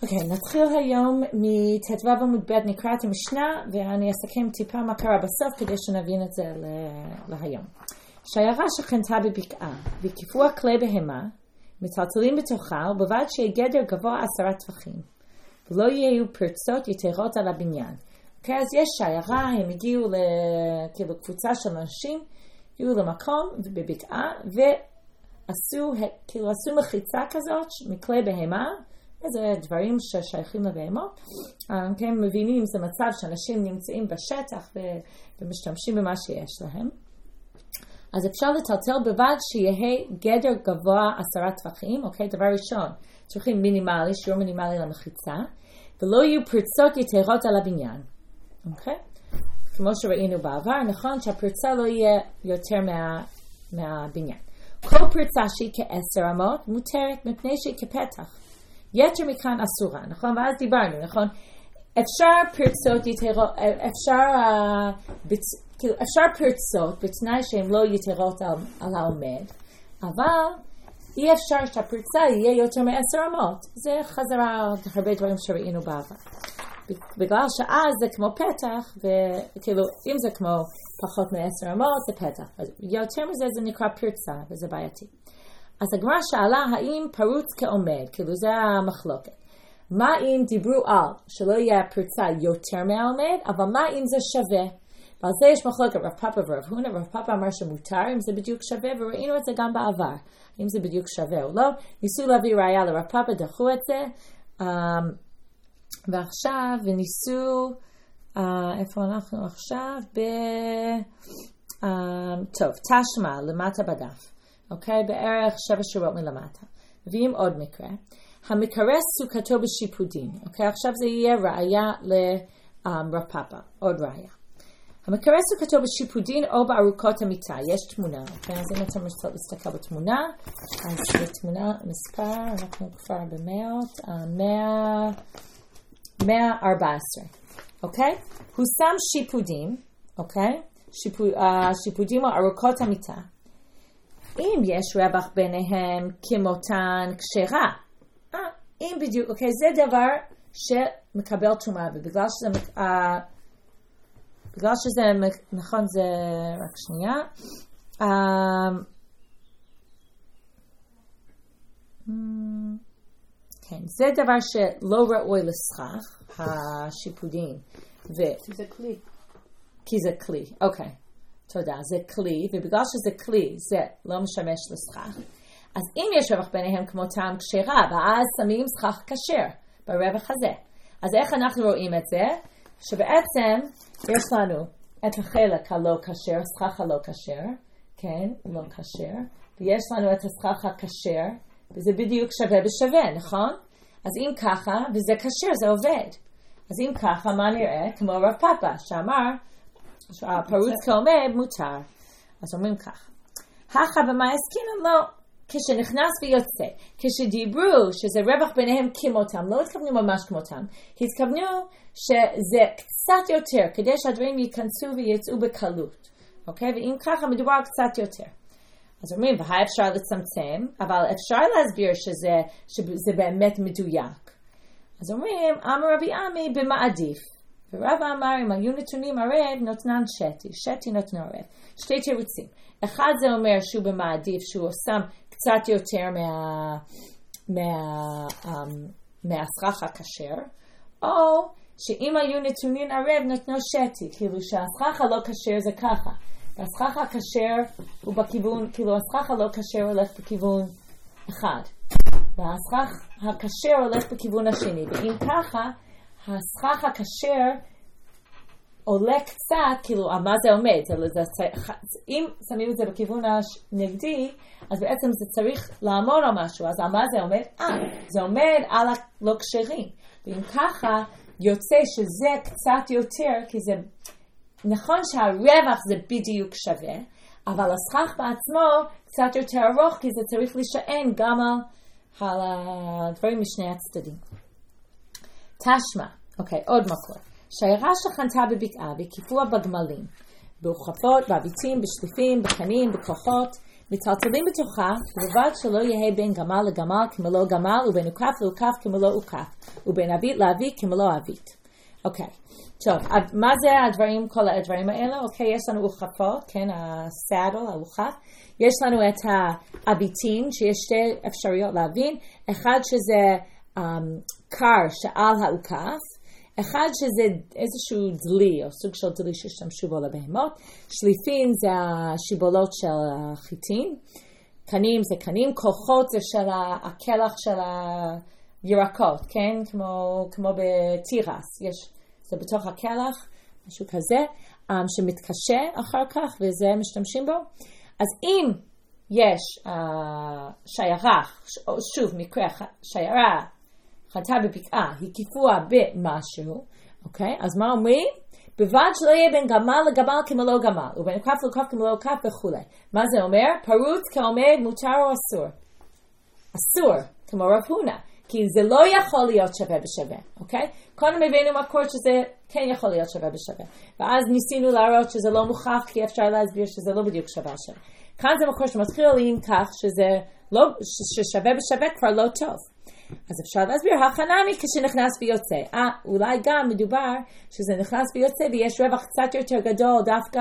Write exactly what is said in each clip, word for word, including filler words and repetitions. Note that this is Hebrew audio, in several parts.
אוקיי, okay, נתחיל היום מתתו עמוד ב' נקרא את המשנה ואני אסכם טיפה מה קרה בסוף כדי שנבין את זה להיום. שיירה שכנתה בבקעה וקיפוע כלי בהמה מטלטלים בתוכה ובלבד שיהיה גדר גבוה עשרה טפחים ולא יהיו פרצות יתרות על הבניין. אוקיי, okay, אז יש שיירה, הם הגיעו כאילו קבוצה של אנשים, הגיעו למקום בבקעה ועשו כאילו עשו מחיצה כזאת מכלי בהמה, איזה דברים ששייכים לבהמות. הם מבינים זה מצב שאנשים נמצאים בשטח ומשתמשים במה שיש להם. אז אפשר לטלטל בלבד שיהיה גדר גבוה עשרה טפחים. אוקיי, דבר ראשון, צריכים מינימלי, שיעור מינימלי למחיצה, ולא יהיו פרצות יתרות על הבניין. אוקיי? כמו שראינו בעבר, נכון שהפרצה לא יהיה יותר מה, מהבניין. כל פרצה שהיא כעשר אמות מותרת מפני שהיא כפתח. יתר מכאן אסורה, נכון? ואז דיברנו, נכון? אפשר פרצות יתרות, אפשר, כאילו, אפשר פרצות בתנאי שהן לא יתרות על, על העומד, אבל אי אפשר שהפרצה יהיה יותר מעשר אמות. זה חזרה על הרבה דברים שראינו בעבר. בגלל שאז זה כמו פתח, וכאילו, אם זה כמו פחות מעשר אמות, זה פתח. אז יותר מזה זה נקרא פרצה, וזה בעייתי. אז הגמרא שאלה האם פרוץ כעומד, כאילו זה המחלוקת. מה אם דיברו על שלא יהיה פרצה יותר מהעומד, אבל מה אם זה שווה? ועל זה יש מחלוקת רב פאפא ורב הונא. רב פאפא אמר שמותר אם זה בדיוק שווה, וראינו את זה גם בעבר, אם זה בדיוק שווה או לא. ניסו להביא ראיה לרב פאפא, דחו את זה, um, ועכשיו וניסו, uh, איפה אנחנו עכשיו? ב... Um, טוב, תשמע, למטה בדף. אוקיי, okay, בערך שבע שורות מלמטה. מביאים עוד מקרה. המקרס סוכתו בשיפודין. אוקיי, okay, עכשיו זה יהיה ראיה לרב פאפא. עוד ראיה. המקרס סוכתו בשיפודין או בארוכות המיטה. יש תמונה. אוקיי, okay, אז אם אתם מסתכל בתמונה, אז בתמונה מספר, אנחנו כבר במאות, מאה, מאה ארבע עשרה. אוקיי? הוא שם שיפודים, אוקיי? שיפוד, uh, שיפודים או ארוכות המיטה. אם יש רווח ביניהם כמותן כשרה, אה, אם בדיוק, אוקיי, זה דבר שמקבל תרומה, ובגלל שזה, אה, בגלל שזה, נכון, זה, רק שנייה, אה, כן, זה דבר שלא ראוי לסכך, השיפודים, ו... כי זה כלי. כי זה כלי, אוקיי. תודה, זה כלי, ובגלל שזה כלי, זה לא משמש לסכך. אז אם יש רווח ביניהם כמו טעם כשרה, ואז שמים סכך כשר ברווח הזה. אז איך אנחנו רואים את זה? שבעצם יש לנו את החלק הלא כשר, סכך הלא כשר, כן, לא כשר, ויש לנו את הסכך הכשר, וזה בדיוק שווה בשווה, נכון? אז אם ככה, וזה כשר, זה עובד. אז אם ככה, מה נראה? כמו רב פאפא, שאמר, הפרוץ כעומד מותר. אז אומרים ככה. הכה במה הסכינו? לא. כשנכנס ויוצא. כשדיברו שזה רווח ביניהם כמותם. לא התכוונו ממש כמותם. התכוונו שזה קצת יותר. כדי שהדברים ייכנסו ויצאו בקלות. אוקיי? ואם ככה מדובר קצת יותר. אז אומרים, והי אפשר לצמצם. אבל אפשר להסביר שזה, שזה באמת מדויק. אז אומרים, אמר רבי עמי במעדיף. ורבא אמר, אם היו נתונים ערב, נותנן שתי. שתי נותנו ערב. שתי תירוצים. אחד זה אומר שהוא במעדיף, שהוא שם קצת יותר מה, מה, um, מהסכך הכשר, או שאם היו נתונים ערב, נותנו שתי. כאילו שהסכך הלא כשר זה ככה. והסכך הכשר הוא בכיוון, כאילו הסכך הלא כשר הולך בכיוון אחד. והסכך הכשר הולך בכיוון השני. ואם ככה, הסכך הכשר עולה קצת, כאילו, מה זה עומד? זה, זה, אם שמים את זה בכיוון הנגדי, אז בעצם זה צריך לעמוד על משהו. אז מה זה עומד? אה, זה עומד על הלא כשרים. ואם ככה, יוצא שזה קצת יותר, כי זה נכון שהרווח זה בדיוק שווה, אבל הסכך בעצמו קצת יותר ארוך, כי זה צריך להישען גם על הדברים משני הצדדים. תשמע, אוקיי, עוד מקור. שיירה שכנתה בבקעה וקיפוע בגמלים, באוכפות, באביצים, בשליפים, בקנים, בכוחות, מטלטלים בתוכה, ובלבד שלא יהיה בין גמל לגמל כמלוא גמל, ובין עוקף לעוקף כמלוא עוקף, ובין אבית לאבית כמלוא אבית. אוקיי, טוב, מה זה הדברים, כל הדברים האלה? אוקיי, יש לנו עוקפות, כן, הסאדל, העוקף. יש לנו את האביתין, שיש שתי אפשרויות להבין. אחד שזה um, קר שעל העוקף, אחד שזה איזשהו דלי, או סוג של דלי שהשתמשו בו לבהמות. שליפין זה השיבולות של החיטין. קנים זה קנים. כוחות זה של הכלח של הירקות, כן? כמו, כמו בתירס. יש, זה בתוך הכלח, משהו כזה, um, שמתקשה אחר כך, וזה משתמשים בו. אז אם יש uh, שיירה, שוב מקרה שיירה, חטאה בבקעה, הקיפוה במשהו, אוקיי? אז מה אומרים? בלבד שלא יהיה בין גמל לגמל כמלוא גמל, ובין עוקף לעוקף כמלוא עוקף וכו'. מה זה אומר? פרוץ כעומד מותר או אסור? אסור, כמו רב הונא, כי זה לא יכול להיות שווה בשווה, אוקיי? קודם הבאנו מקור שזה כן יכול להיות שווה בשווה, ואז ניסינו להראות שזה לא מוכח, כי אפשר להסביר שזה לא בדיוק שווה שווה. כאן זה מקור שמתחיל עם כך שזה לא, ששווה בשווה כבר לא טוב. אז אפשר להסביר, החנמי כשנכנס ויוצא. אה, אולי גם מדובר שזה נכנס ויוצא ויש רווח קצת יותר גדול דווקא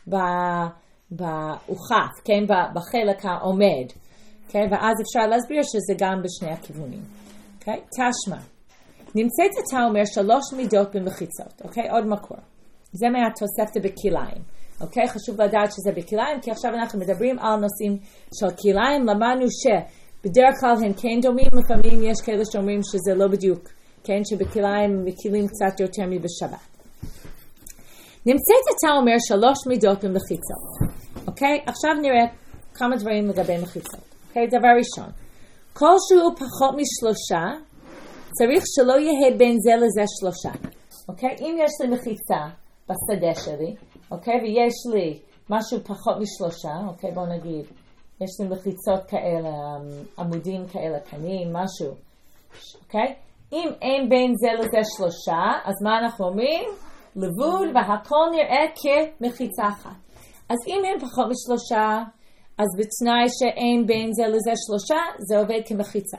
בעוקף, כן, בחלק העומד. כן, ואז אפשר להסביר שזה גם בשני הכיוונים. אוקיי, תשמע. נמצאת אתה אומר שלוש מידות במחיצות. אוקיי, עוד מקור. זה מהתוספת בכיליים. אוקיי, חשוב לדעת שזה בכיליים, כי עכשיו אנחנו מדברים על נושאים של כיליים. למדנו שבדרך כלל הם כן דומים, לפעמים יש כאלה שאומרים שזה לא בדיוק, כן, שבכיליים מקילים קצת יותר מבשבת. נמצאת אתה אומר שלוש מידות במחיצות. אוקיי, עכשיו נראה כמה דברים לגבי מחיצות. אוקיי, דבר ראשון. כל שהוא פחות משלושה, צריך שלא יהיה בין זה לזה שלושה. אוקיי, אם יש לי מחיצה בשדה שלי, אוקיי, ויש לי משהו פחות משלושה, אוקיי, בואו נגיד, יש לי מחיצות כאלה, עמודים כאלה, קנים, משהו, אוקיי? אם אין בין זה לזה שלושה, אז מה אנחנו אומרים? לבוד והכל נראה כמחיצה אחת. אז אם אין פחות משלושה, אז בתנאי שאין בין זה לזה שלושה, זה עובד כמחיצה.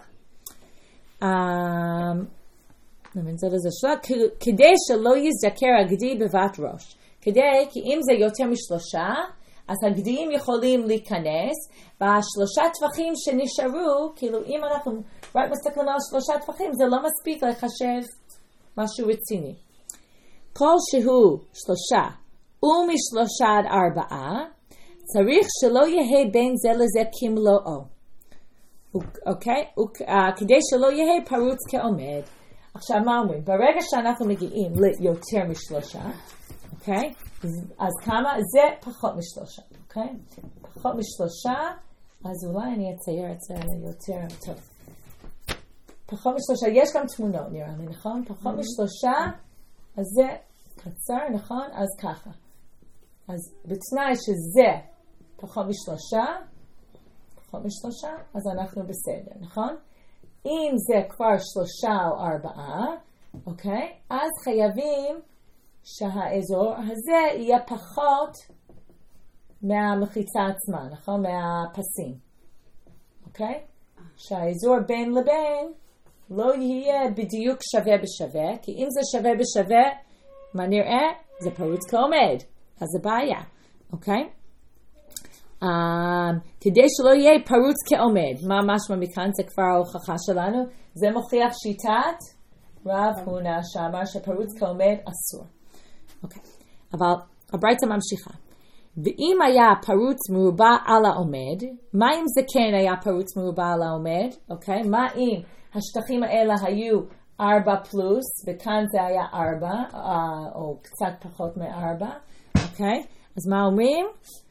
זה לזה שלושה, כדי שלא יזדקר הגדי בבת ראש. כדי, כי אם זה יותר משלושה, אז הגדיים יכולים להיכנס, והשלושה טווחים שנשארו, כאילו אם אנחנו רק מסתכלים על שלושה טווחים, זה לא מספיק לחשב משהו רציני. כל שהוא שלושה, ומשלושה עד ארבעה, צריך שלא יהיה בין זה לזה כמלואו. אוקיי? כדי שלא יהיה פרוץ כעומד. עכשיו מה אומרים? ברגע שאנחנו מגיעים ליותר משלושה, אוקיי? אז כמה? זה פחות משלושה, אוקיי? פחות משלושה, אז אולי אני אצייר את זה יותר טוב. פחות משלושה, יש גם תמונות נראה לי, נכון? פחות משלושה, אז זה קצר, נכון? אז ככה. אז בתנאי שזה פחות משלושה, פחות משלושה, אז אנחנו בסדר, נכון? אם זה כבר שלושה או ארבעה, אוקיי? אז חייבים שהאזור הזה יהיה פחות מהמחיצה עצמה, נכון? מהפסים. אוקיי? שהאזור בין לבין לא יהיה בדיוק שווה בשווה, כי אם זה שווה בשווה, מה נראה? זה פרוץ כעומד. אז זה בעיה. אוקיי? Um, כדי שלא יהיה פרוץ כעומד. מה משמע מכאן? זה כבר ההוכחה שלנו. זה מוכיח שיטת רב הונא שאמר שפרוץ כעומד אסור. אוקיי. אבל הברייתא ממשיכה. ואם היה פרוץ מרובע על העומד, מה אם זה כן היה פרוץ מרובע על העומד? אוקיי. מה אם השטחים האלה היו ארבע פלוס, וכאן זה היה ארבע, או קצת פחות מארבע. אוקיי. אז מה אומרים?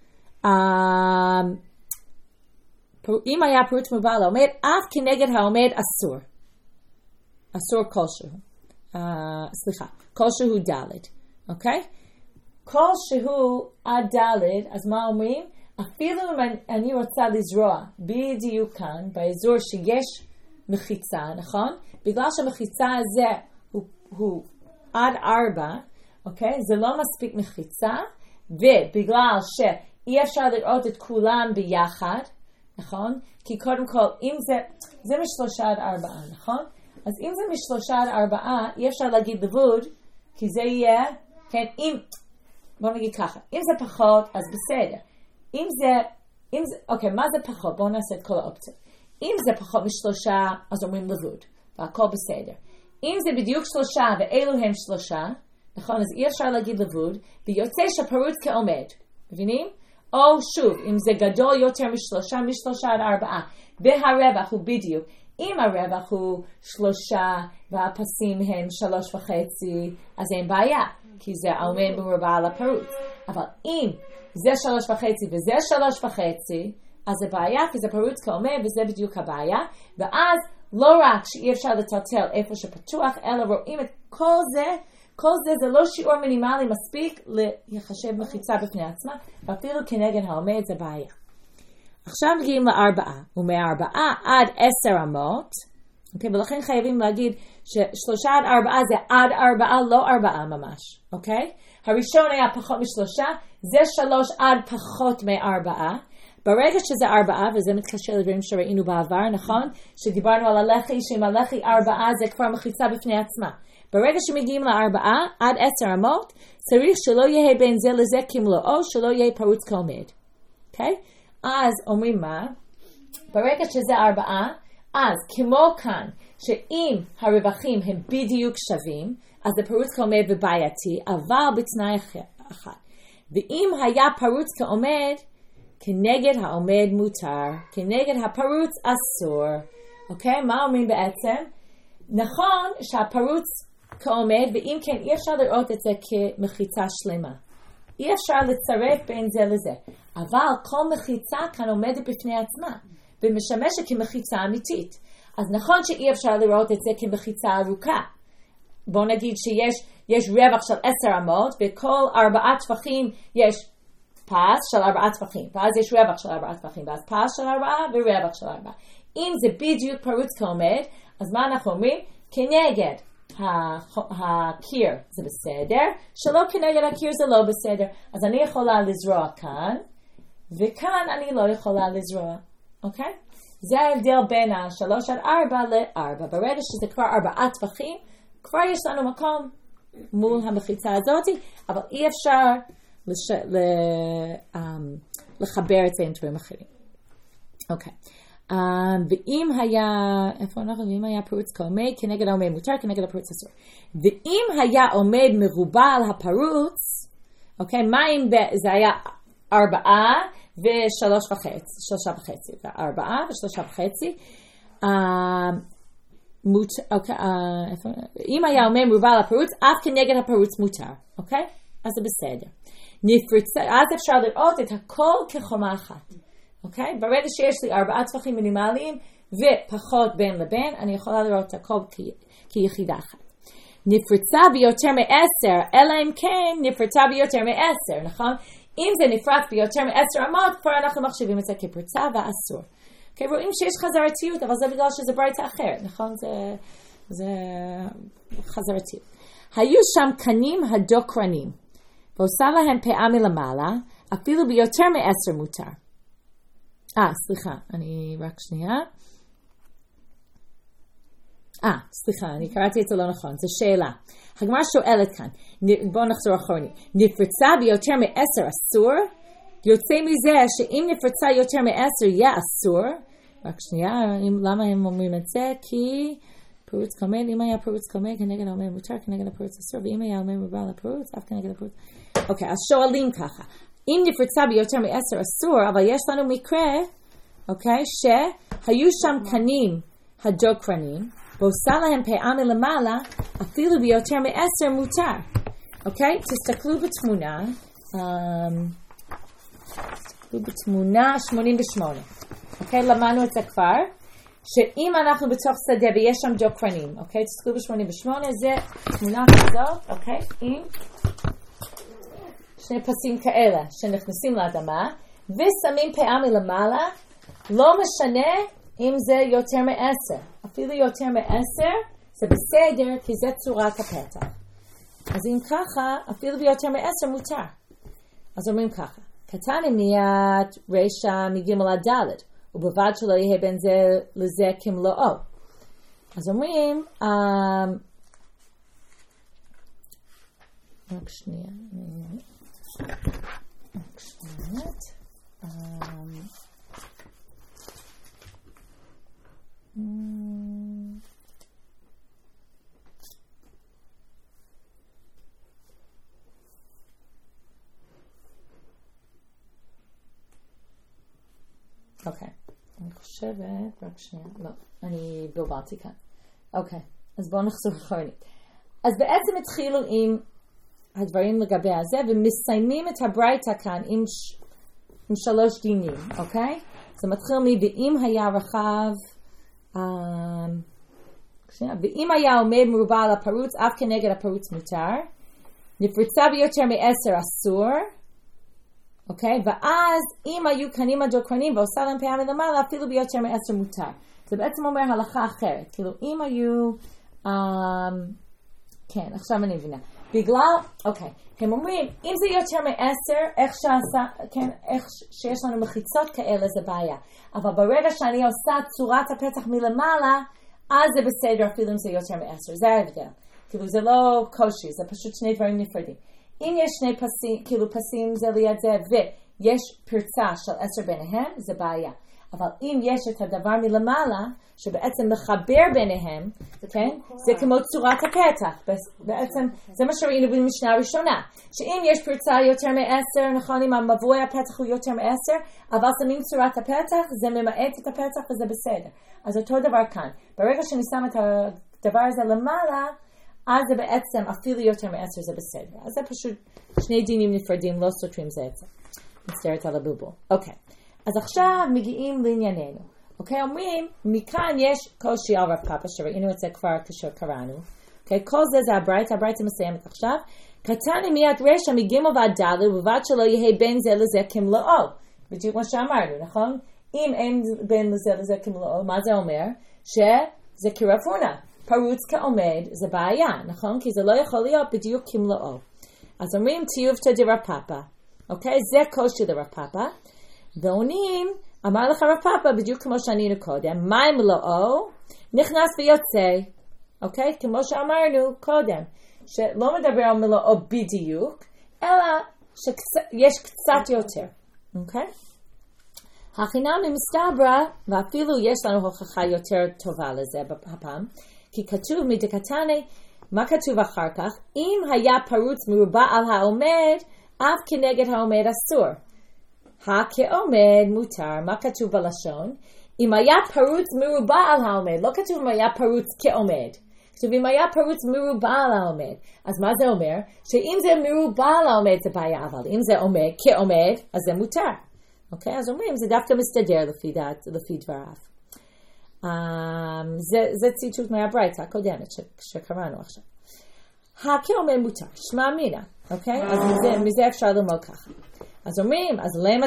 אם היה פרוץ מרובע על העומד, אף כנגד העומד אסור. אסור כלשהו. סליחה, כלשהו ד'. אוקיי? כלשהו עד ד', אז מה אומרים? אפילו אם אני רוצה לזרוע בדיוק כאן, באזור שיש מחיצה, נכון? בגלל שהמחיצה הזה הוא, הוא עד ארבע, אוקיי? זה לא מספיק מחיצה, ובגלל ש... אי אפשר לראות את כולם ביחד, נכון? כי קודם כל, אם זה, זה משלושה עד ארבעה, נכון? אז אם זה משלושה עד ארבעה, אי אפשר להגיד לבוד, כי זה יהיה, כן, אם, בוא נגיד ככה, אם זה פחות, אז בסדר. אם זה, אם זה, אוקיי, מה זה פחות? בואו נעשה את כל האופציות. אם זה פחות משלושה, אז אומרים לבוד, והכל בסדר. אם זה בדיוק שלושה, ואלו הם שלושה, נכון, אז אי אפשר להגיד לבוד, ויוצא שפרוץ כעומד. מבינים? או שוב, אם זה גדול יותר משלושה, משלושה עד ארבעה, והרווח הוא בדיוק, אם הרווח הוא שלושה, והפסים הם שלוש וחצי, אז אין בעיה, כי זה עומד במרובע על הפרוץ. אבל אם זה שלוש וחצי וזה שלוש וחצי, אז זה בעיה, כי זה פרוץ כעומד, וזה בדיוק הבעיה, ואז לא רק שאי אפשר לטלטל איפה שפתוח, אלא רואים את כל זה, כל זה זה לא שיעור מינימלי מספיק לחשב מחיצה בפני עצמה, ואפילו כנגד העומד זה בעיה. עכשיו מגיעים לארבעה, ומארבעה עד עשר אמות, אוקיי, ולכן חייבים להגיד ששלושה עד ארבעה זה עד ארבעה, לא ארבעה ממש, אוקיי? הראשון היה פחות משלושה, זה שלוש עד פחות מארבעה, ברגע שזה ארבעה, וזה מתקשר לדברים שראינו בעבר, נכון? שדיברנו על הלחי, שאם הלחי ארבעה זה כבר מחיצה בפני עצמה. ברגע שמגיעים לארבעה, עד עשר אמות, צריך שלא יהיה בין זה לזה כמלואו, שלא יהיה פרוץ כעומד. אוקיי? אז אומרים מה? ברגע שזה ארבעה, אז כמו כאן, שאם הרווחים הם בדיוק שווים, אז זה פרוץ כעומד ובעייתי, אבל בתנאי אחד. ואם היה פרוץ כעומד, כנגד העומד מותר, כנגד הפרוץ אסור. אוקיי? מה אומרים בעצם? נכון שהפרוץ כעומד, ואם כן אי אפשר לראות את זה כמחיצה שלמה. אי אפשר לצרף בין זה לזה. אבל כל מחיצה כאן עומדת בפני עצמה, ומשמשת כמחיצה אמיתית. אז נכון שאי אפשר לראות את זה כמחיצה ארוכה. בוא נגיד שיש יש רווח של עשר אמות, וכל ארבעה טפחים יש פס של ארבעה טפחים, ואז יש רווח של ארבעה טפחים, ואז פס של ארבעה ורווח של ארבעה. אם זה בדיוק פרוץ כעומד, אז מה אנחנו אומרים? כנגד הקיר זה בסדר, שלא כנגד הקיר זה לא בסדר. אז אני יכולה לזרוע כאן, וכאן אני לא יכולה לזרוע. אוקיי? זה ההבדל בין השלוש עד ארבע לארבע. ברגע שזה כבר ארבעה טפחים, כבר יש לנו מקום מול המחיצה הזאת, אבל אי אפשר לש... ל... um, לחבר את זה עם דברים אחרים. אוקיי. Um, ואם היה, איפה אנחנו? ואם היה פרוץ כעומד, כנגד העומד מותר, כנגד הפרוץ אסור. ואם היה עומד מרובה על הפרוץ, אוקיי, מה אם זה היה ארבעה ושלוש וחצי, שלושה וחצי, זה ארבעה ושלושה וחצי, um, מות, אוקיי, uh, איפה, אם היה עומד מרובה על הפרוץ, אף כנגד הפרוץ מותר, אוקיי? אז זה בסדר. נפרצה, אז אפשר לראות את הכל כחומה אחת. אוקיי? ברגע שיש לי ארבעה טפחים מינימליים ופחות בין לבין, אני יכולה לראות את הכל כיחידה אחת. נפרצה ביותר מעשר, אלא אם כן נפרצה ביותר מעשר, נכון? אם זה נפרץ ביותר מעשר אמות, כבר אנחנו מחשיבים את זה כפרצה ואסור. אוקיי? רואים שיש חזרתיות, אבל זה בגלל שזה ברייתא אחרת, נכון? זה, זה חזרתיות. היו שם קנים הדוקרנים, ועושה להם פאה מלמעלה, אפילו ביותר מעשר מותר. אה, סליחה, אני רק שנייה. אה, סליחה, אני קראתי את זה לא נכון, זו שאלה. הגמרא שואלת כאן, בואו נחזור אחרוני, נפרצה ביותר מעשר אסור? יוצא מזה שאם נפרצה יותר מעשר יהיה אסור, רק שנייה, למה הם אומרים את זה? כי פרוץ כעומד, אם היה פרוץ כעומד, כנגד העומד מותר, כנגד הפרוץ אסור, ואם היה עומד מרובה על הפרוץ, אף כנגד הפרוץ. אוקיי, אז שואלים ככה. אם נפרצה ביותר מעשר אסור, אבל יש לנו מקרה, אוקיי, שהיו שם קנים הדוקרנים, ועושה להם פאה מלמעלה, אפילו ביותר מעשר מותר. אוקיי, תסתכלו בתמונה, תסתכלו בתמונה שמונים ושמונה. אוקיי, למדנו את זה כבר, שאם אנחנו בתוך שדה ויש שם דוקרנים, אוקיי, תסתכלו ב-שמונים ושמונה, זה תמונה כזאת, אוקיי, עם שני פסים כאלה שנכנסים לאדמה, ושמים פאה מלמעלה, לא משנה אם זה יותר מעשר. אפילו יותר מעשר, זה בסדר, כי זה צורת הפתח. אז אם ככה, אפילו ביותר מעשר מותר. אז אומרים ככה, קטן מיד רשע מגימל עד ד' ובלבד שלא יהיה בין זה לזה כמלואו. אז אומרים, רק שנייה, רק שנייה, אוקיי, אני חושבת, רק שנייה, לא, אני בלבלתי כאן. אוקיי, אז בואו נחזור אחרונית. אז בעצם התחילו עם הדברים לגבי הזה, ומסיימים את הברייתא כאן עם, ש... עם שלוש דינים, אוקיי? זה מתחיל מ"ואם היה רחב", um, ואם היה עומד מרובע על הפרוץ, אף כנגד הפרוץ מותר, נפרצה ביותר מעשר אסור, אוקיי? ואז אם היו קנים הדוקרנים ועושה להם פאה מלמעלה, אפילו ביותר מעשר מותר. זה בעצם אומר הלכה אחרת. כאילו, אם היו... Um, כן, עכשיו אני מבינה. בגלל... אוקיי. הם אומרים, אם זה יותר מעשר, איך, שעשה, כן, איך שיש לנו מחיצות כאלה, זה בעיה. אבל ברגע שאני עושה צורת הפתח מלמעלה, אז זה בסדר אפילו אם זה יותר מעשר. זה ההבדל. כאילו, זה לא קושי, זה פשוט שני דברים נפרדים. אם יש שני פסים, כאילו פסים זה ליד זה, ויש פרצה של עשר ביניהם, זה בעיה. אבל אם יש את הדבר מלמעלה, שבעצם מחבר ביניהם, כן? זה כמו צורת הפתח. בעצם, זה מה שראינו במשנה הראשונה. שאם יש פרצה יותר מעשר, נכון, אם המבוי הפתח הוא יותר מעשר, אבל שמים צורת הפתח, זה ממעט את הפתח וזה בסדר. אז אותו דבר כאן. ברגע שאני שם את הדבר הזה למעלה, אז זה בעצם אפילו יותר מעשר זה בסדר. אז זה פשוט שני דינים נפרדים, לא סותרים זה את זה. מצטערת על הבלבול. אוקיי. אז עכשיו מגיעים לענייננו. אוקיי, אומרים, מכאן יש קושי על רב פאפא, שראינו את זה כבר כאשר קראנו. אוקיי, כל זה זה הברייתא, הברייתא מסיימת עכשיו. קטן מיד רשע מגימל ועד ד' ובלבד שלא יהיה בין זה לזה כמלואו. בדיוק מה שאמרנו, נכון? אם אין בין לזה לזה כמלואו, מה זה אומר? שזה כרב הונא. פרוץ כעומד, זה בעיה, נכון? כי זה לא יכול להיות בדיוק כמלואו. אז אומרים תיובתא דרב פאפא. אוקיי, זה קושי לרב פאפא. ועונים, אמר לך רב פאפא, בדיוק כמו שענינו קודם, מה אם מלואו? נכנס ויוצא. אוקיי? כמו שאמרנו קודם, שלא מדבר על מלואו בדיוק, אלא שיש קצת יותר. אוקיי? החינם מסתברא, ואפילו יש לנו הוכחה יותר טובה לזה הפעם, כי כתוב מדקתני, מה כתוב אחר כך? אם היה פרוץ מרובע על העומד, אף כנגד העומד אסור. הכעומד מותר, מה כתוב בלשון? אם היה פרוץ מרובע על העומד, לא כתוב אם היה פרוץ כעומד. כתוב אם היה פרוץ מרובע על העומד. אז מה זה אומר? שאם זה מרובע על העומד זה בעיה, אבל אם זה עומד, כעומד, אז זה מותר. אוקיי? אז אומרים, זה דווקא מסתדר לפי דעת, לפי דבריו. Um, זה, זה ציטוט מהברייתא הקודמת שקראנו עכשיו. הכעומד מותר, שמע מינה. אוקיי? אז מזה, מזה אפשר ללמוד ככה. אז אומרים, אז למה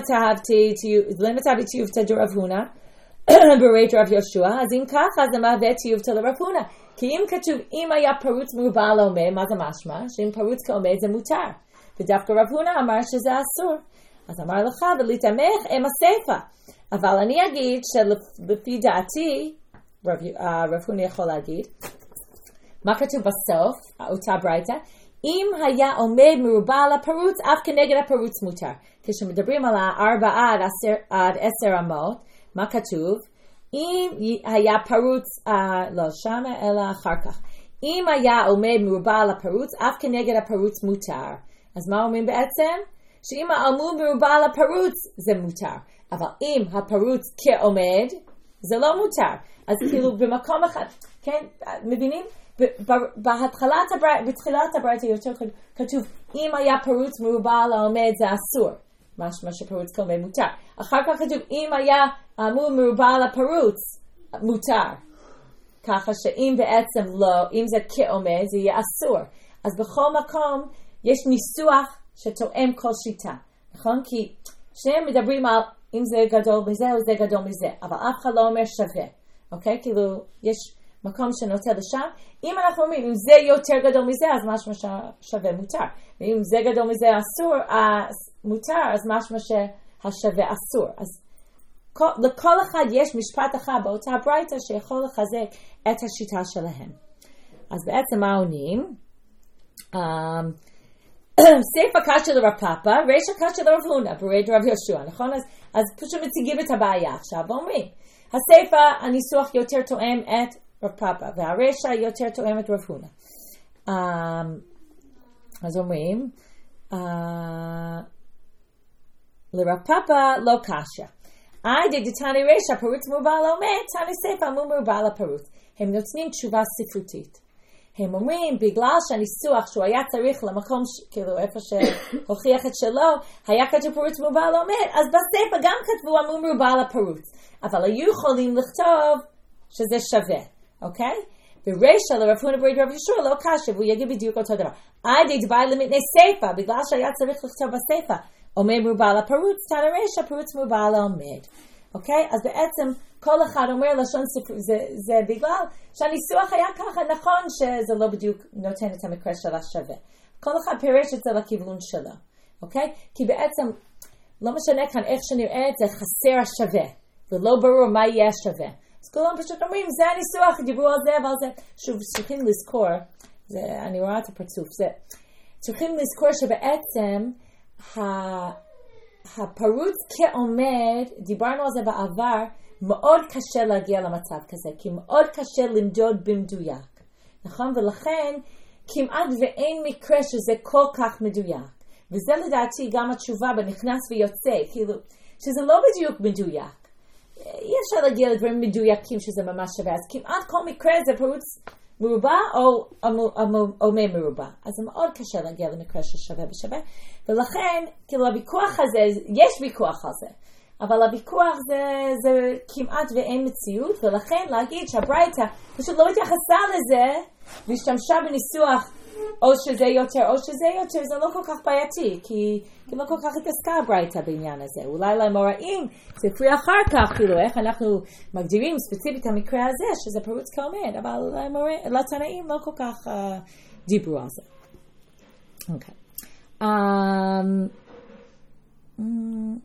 תהבי תיובתא דרב הונא ברית רב יהושע? אז אם ככה, אז המהווה תיובתא לרב הונא. כי אם כתוב, אם היה פרוץ מרובע על העומד, מה זה משמע? שאם פרוץ כעומד זה מותר. ודווקא רב הונא אמר שזה אסור. אז אמר לך, ולהתעמך עם הסיפא. אבל אני אגיד שלפי דעתי, רב, uh, רב הונא יכול להגיד, מה כתוב בסוף, אותה ברייתא? אם היה עומד מרובע על הפרוץ, אף כנגד הפרוץ מותר. כשמדברים על הארבע עד עשר, עד עשר אמות, מה כתוב? אם היה פרוץ, uh, לא שמה, אלא אחר כך. אם היה עומד מרובע על הפרוץ, אף כנגד הפרוץ מותר. אז מה אומרים בעצם? שאם העמוד מרובע על הפרוץ, זה מותר. אבל אם הפרוץ כעומד, זה לא מותר. אז כאילו במקום אחד, כן, מבינים? בהתחלת הברייתא, בתחילת הברייתא יותר כתוב, אם היה פרוץ מרובע על העומד, זה אסור. משמע שפרוץ כעומד מותר. אחר כך כתוב, אם היה עמוד מרובע על הפרוץ, מותר. ככה שאם בעצם לא, אם זה כעומד, זה יהיה אסור. אז בכל מקום, יש ניסוח שתואם כל שיטה, נכון? כי שניהם מדברים על אם זה גדול מזה או זה גדול מזה, אבל אף אחד לא אומר שווה, אוקיי? כאילו, יש מקום שנוטה לשם. אם אנחנו אומרים, אם זה יותר גדול מזה, אז משהו שווה מותר. ואם זה גדול מזה אסור, אז מותר, אז משמע שהשווה אסור. אז לכל אחד יש משפט אחד באותה ברייתא שיכול לחזק את השיטה שלהם. אז בעצם מה עונים? סייפא קשיא לרב פאפא, רישא קשיא לרב הונא, ברי דרב יהושע, נכון? אז, אז פשוט מציגים את הבעיה עכשיו, ואומרים, הסייפא הניסוח יותר תואם את רב פאפא, והרישא יותר תואם את רב הונא. אז אומרים, לרב פאפא לא קשיא. I did the Tani Resha Parutz Mubal Omet, Tani Sefa Mumubal Parutz. הם נותנים תשובה ספרותית. הם אומרים, בגלל שהניסוח שהוא היה צריך למקום, כאילו איפה שהוכיח את שלו, היה כתוב פרוץ מובל עומד, אז בספר גם כתבו המומובל הפרוץ. אבל היו יכולים לכתוב שזה שווה, אוקיי? ברישא לרב הונא ברי דרב יהושע לא קשיא, והוא יגיד בדיוק אותו דבר. I did by למתני ספר, בגלל שהיה צריך לכתוב בספר, עומד מובל הפרוץ, תנא רישא פרוץ מובל עומד. אוקיי? אז בעצם כל אחד אומר לשון ספר, זה, זה בגלל שהניסוח היה ככה, נכון שזה לא בדיוק נותן את המקרה של השווה. כל אחד פירש את זה לכיוון שלו. אוקיי? כי בעצם לא משנה כאן איך שנראה את זה, חסר השווה. ולא ברור מה יהיה השווה. אז כולם פשוט אומרים, זה הניסוח, דיברו על זה ועל זה. שוב, צריכים לזכור, זה, אני רואה את הפרצוף, זה, צריכים לזכור שבעצם ה... הפרוץ כעומד, דיברנו על זה בעבר, מאוד קשה להגיע למצב כזה, כי מאוד קשה למדוד במדויק. נכון? ולכן כמעט ואין מקרה שזה כל כך מדויק. וזה לדעתי גם התשובה בנכנס ויוצא, כאילו, שזה לא בדיוק מדויק. אי אפשר להגיע לדברים מדויקים שזה ממש שווה, אז כמעט כל מקרה זה פרוץ מרובע או עומד מרובע. אז זה מאוד קשה להגיע למקרה ששווה בשווה, ולכן, כאילו הוויכוח הזה, יש ויכוח על זה, אבל הוויכוח זה, זה כמעט ואין מציאות, ולכן להגיד שהברייתא פשוט לא מתייחסה לזה, והשתמשה בניסוח או שזה יותר או שזה יותר, זה לא כל כך בעייתי, כי, כי לא כל כך התעסקה הברייתא בעניין הזה. אולי למוראים זה פרי אחר כך, כאילו איך אנחנו מגדירים ספציפית המקרה הזה, שזה פרוץ כעומד, אבל לתנאים לא כל כך uh, דיברו על זה. אוקיי. Okay. Um, um,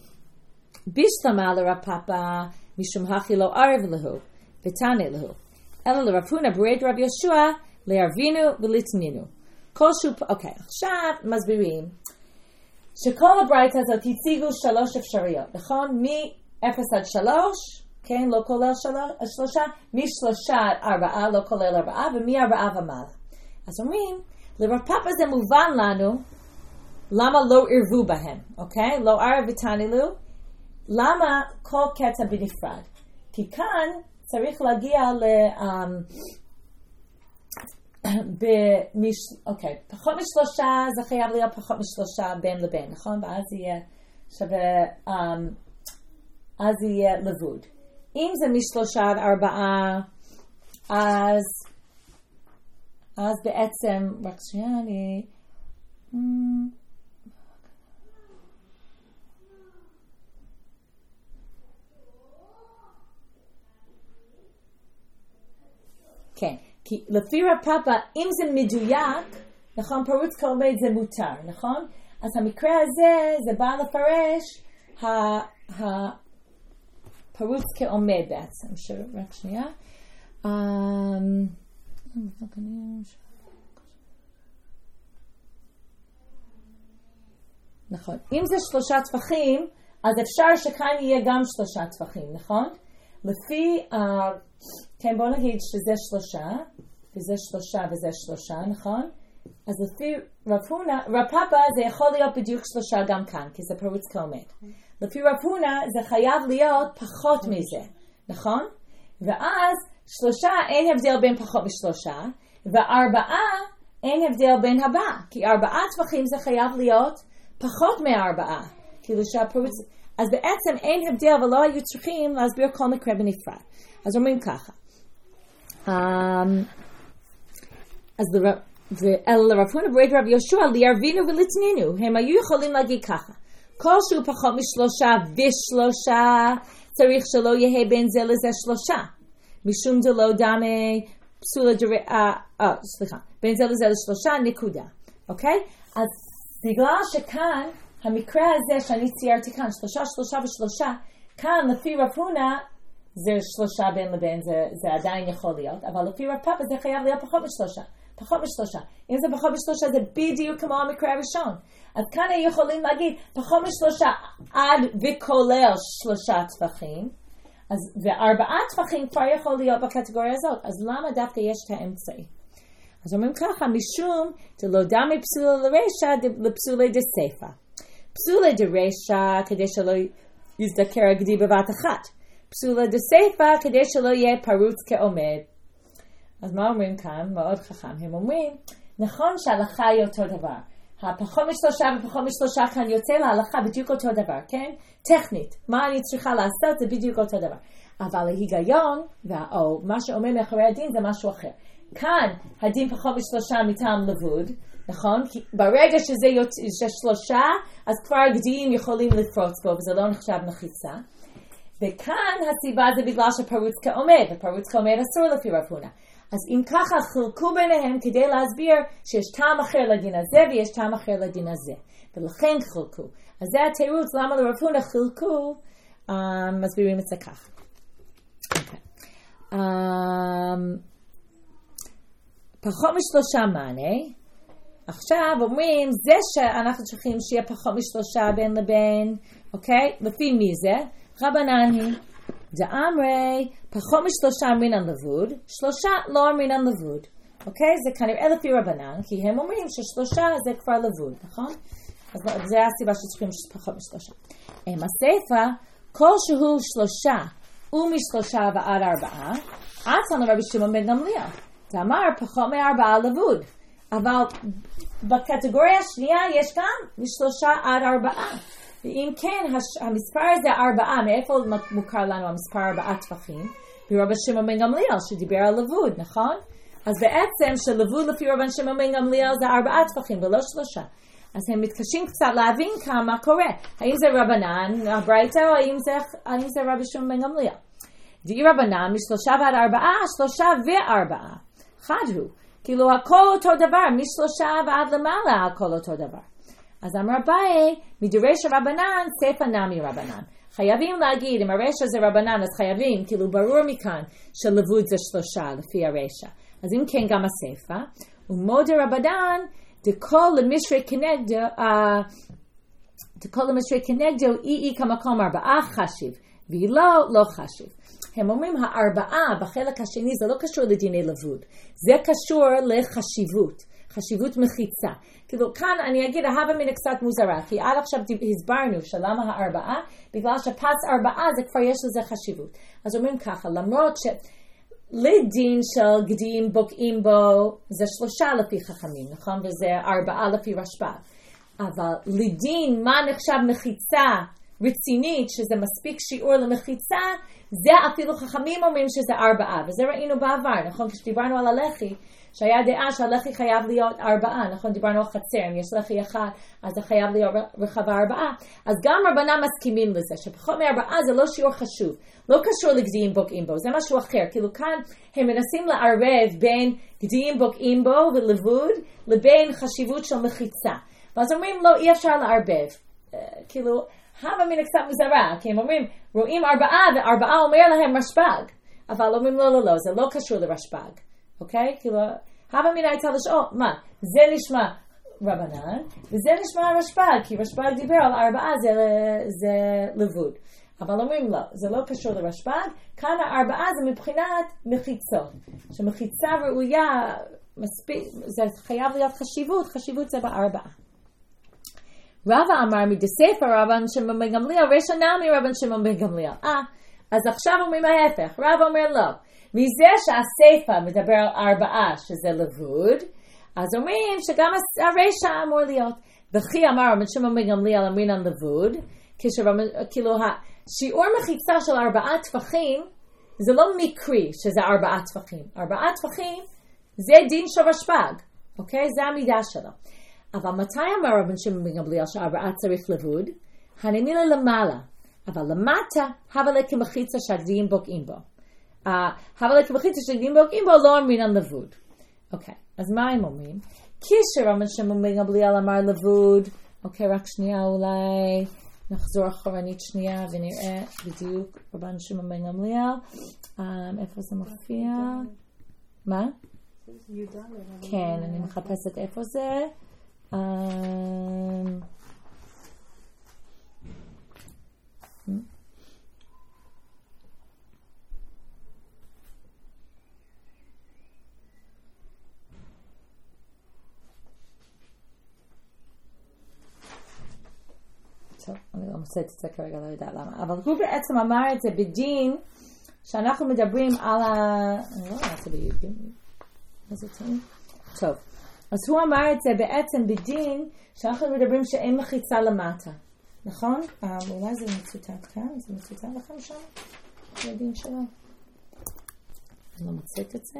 בשלמה לרב פאפא משום הכי לא ערב להו ותענה להו, אלא לרב הונא ברי דרב יהושע להרבינו ולתנינו. כל שוב, אוקיי, עכשיו מסבירים שכל הברייתא הזאת הציגו שלוש אפשרויות, נכון? מ-אפס עד שלוש, כן, לא כולל שלושה, משלושה עד ארבעה, לא כולל ארבעה, ומארבעה ומעלה. אז אומרים, לרב פאפא זה מובן לנו, למה לא ערבו בהם, אוקיי? לא ערב ותענילו, למה כל קטע בנפרד? כי כאן צריך להגיע ל... במש... אוקיי, פחות משלושה זה חייב להיות פחות משלושה בין לבין, נכון? ואז יהיה שווה, um, אז יהיה לבוד. אם זה משלושה עד ארבעה, אז אז בעצם, רק שנייה, אני... כן. כי לפי רב פאפא, אם זה מדויק, נכון, פרוץ כעומד זה מותר, נכון? אז המקרה הזה, זה בא לפרש הפרוץ כעומד בעצם. רק שנייה. נכון. אם זה שלושה טפחים, אז אפשר שכאן יהיה גם שלושה טפחים, נכון? לפי... כן, בוא נגיד שזה שלושה, וזה שלושה וזה שלושה, נכון? אז לפי רב הונא, רב פאפא זה יכול להיות בדיוק שלושה גם כאן, כי זה פרוץ כעומד. לפי רב הונא זה חייב להיות פחות מזה, נכון? ואז שלושה אין הבדל בין פחות משלושה, וארבעה אין הבדל בין הבא, כי ארבעה טווחים זה חייב להיות פחות מארבעה. כאילו שהפרוץ... אז בעצם אין הבדל ולא היו צריכים להסביר כל מקרה בנפרד. אז אומרים ככה. אז לרב הונא ברי דרב יהושע להרבינו ולתנינו, הם היו יכולים להגיד ככה, כל שהוא פחות משלושה ושלושה, צריך שלא יהיה בין זה לזה שלושה, משום דלא דמי פסולה דרי, אה, סליחה, בין זה לזה לשלושה, נקודה, אוקיי? אז בגלל שכאן המקרה הזה שאני ציירתי כאן, שלושה, שלושה ושלושה, כאן לפי רב הונא, זה שלושה בין לבין, זה, זה עדיין יכול להיות, אבל לפי רב פאפא זה חייב להיות פחות משלושה. פחות משלושה. אם זה פחות משלושה, זה בדיוק כמו המקרה הראשון. אז כאן יכולים להגיד, פחות משלושה עד וכולל שלושה טפחים, אז, וארבעה טפחים כבר יכול להיות בקטגוריה הזאת, אז למה דווקא יש את האמצעי? אז אומרים ככה, משום דלא דמי פסולה לרישא לפסולי דסיפא. פסולה דרישא כדי שלא יזדקר הגדי בבת אחת. פסולה דסיפא כדי שלא יהיה פרוץ כעומד. אז מה אומרים כאן? מאוד חכם. הם אומרים, נכון שההלכה היא אותו דבר. הפחות משלושה ופחות משלושה כאן יוצא להלכה בדיוק אותו דבר, כן? טכנית. מה אני צריכה לעשות זה בדיוק אותו דבר. אבל ההיגיון, או מה שאומר מאחורי הדין זה משהו אחר. כאן הדין פחות משלושה מטעם לבוד, נכון? כי ברגע שזה יוצא שלושה, אז כבר הגדיים יכולים לפרוץ בו, וזה לא נחשב מחיצה. וכאן הסיבה זה בגלל שפרוץ כעומד, ופרוץ כעומד אסור לפי רב הונא. אז אם ככה חילקו ביניהם כדי להסביר שיש טעם אחר לדין הזה ויש טעם אחר לדין הזה. ולכן חילקו. אז זה התירוץ למה לרב הונא חילקו, um, מסבירים את זה כך. Okay. Um, פחות משלושה מענה. עכשיו אומרים, זה שאנחנו צריכים שיהיה פחות משלושה בין לבין, אוקיי? לפי מי זה? רבנן היא. דאמרי, פחות משלושה מינן לבוד, שלושה לא מינן לבוד. אוקיי? זה כנראה לפי רבנן, כי הם אומרים ששלושה זה כבר לבוד, נכון? אז זה הסיבה שצריכים פחות משלושה. הם הסיפא, כל שהוא שלושה ומשלושה ועד ארבעה, עצן לרבי שמעון בן גמליאל. דאמר פחות מארבעה לבוד. אבל בקטגוריה השנייה יש גם משלושה עד ארבעה. ואם כן, המספר הזה ארבעה, מאיפה מוכר לנו המספר ארבעה טפחים? ברבי שמעון בן גמליאל שדיבר על לבוד, נכון? אז בעצם שלבוד לפי רבי שמעון בן גמליאל זה ארבעה טפחים ולא שלושה. אז הם מתקשים קצת להבין כמה קורה. האם זה רבנן, הברייתא, או האם זה, האם זה רבי שמעון בן גמליאל? דאי רבנן משלושה ועד ארבעה, שלושה וארבעה. חד הוא. כאילו הכל אותו דבר, משלושה ועד למעלה הכל אותו דבר. אז אמר ביי, מדרש רבנן, סיפא נמי רבנן. חייבים להגיד, אם הרשע זה רבנן, אז חייבים, כאילו ברור מכאן, שלבוד זה שלושה לפי הרשע. אז אם כן גם הסיפא, ומודה רבנן, דכל למשרי כנגדו, דכל למשרי כנגדו, אי אי כמקום ארבעה חשיב, והיא לא, לא חשיב. הם אומרים, הארבעה בחלק השני זה לא קשור לדיני לבוד, זה קשור לחשיבות, חשיבות מחיצה. כאילו כאן אני אגיד, ההווה מן קצת מוזרה, כי עד עכשיו הסברנו שלמה הארבעה, בגלל שפס ארבעה זה כבר יש לזה חשיבות. אז אומרים ככה, למרות שלדין של גדים בוקעים בו, זה שלושה לפי חכמים, נכון? וזה ארבעה לפי רשב"ג. אבל לדין מה נחשב מחיצה רצינית, שזה מספיק שיעור למחיצה, זה אפילו חכמים אומרים שזה ארבעה, וזה ראינו בעבר, נכון? כשדיברנו על הלחי, שהיה דעה שהלחי חייב להיות ארבעה, נכון? דיברנו על חצר, אם יש לחי אחד, אז זה חייב להיות רחבה ארבעה, אז גם רבנן מסכימים לזה, שפחות מארבעה זה לא שיעור חשוב, לא קשור לגדיעים בוקעים בו, זה משהו אחר, כאילו כאן הם מנסים לערב בין גדיעים בוקעים בו ולבוד, לבין חשיבות של מחיצה, ואז אומרים לא, אי אפשר לערבב, כאילו, הווה מן קצת מוזרה, כי הם אומרים, רואים ארבעה, וארבעה אומר להם רשב"ג, אבל אומרים לא, לא, לא, זה לא קשור לרשב"ג, אוקיי? כאילו, הווה מן הייתה לשאול, מה, זה נשמע רבנן, וזה נשמע רשב"ג, כי רשב"ג דיבר על ארבעה, זה, זה לבוד. אבל אומרים לא, זה לא קשור לרשב"ג, כאן הארבעה זה מבחינת מחיצות, שמחיצה ראויה, מספיק, זה חייב להיות חשיבות, חשיבות זה בארבעה. רבא אמר מדסיפא רבן שמעון בן גמליאל, רשע נמי רבן שמעון בן גמליאל. אה, אז עכשיו אומרים ההפך, רבא אומר לא. מזה שהסיפא מדבר על ארבעה שזה לבוד, אז אומרים שגם הרשע אמור להיות. וכי אמר רבן שמעון בן גמליאל אמרינן לבוד, כאילו השיעור מחיצה של ארבעה טפחים, זה לא מקרי שזה ארבעה טפחים. ארבעה טפחים זה דין של רשב"ג, אוקיי? זה המידה שלו. אבל מתי אמר רבן שמעון בן גמליאל שארבעה צריך לבוד? הנמילה למעלה, אבל למטה הווה כמחיצה שהגדיעים בוקעים בו. הווה כמחיצה שהגדיעים בוקעים בו לא אמרינן לבוד. אוקיי, אז מה הם אומרים? כשרבן שמעון בן גמליאל אמר לבוד, אוקיי, רק שנייה אולי נחזור אחורנית שנייה ונראה בדיוק רבן שמעון בן גמליאל. איפה זה מופיע? מה? כן, אני מחפשת איפה זה. טוב, אני לא מוצאת את זה כרגע, לא יודעת למה. אבל הוא בעצם אמר את זה בדין, שאנחנו מדברים על ה... אני לא יודעת את זה בי"ג. מה זה טעים? טוב. אז הוא אמר את זה בעצם בדין, שאנחנו מדברים שאין מחיצה למטה. נכון? אולי זה מצוטט כאן? זה מצוטט לכם שם? זה הדין שלו. אני לא מוצאת את זה.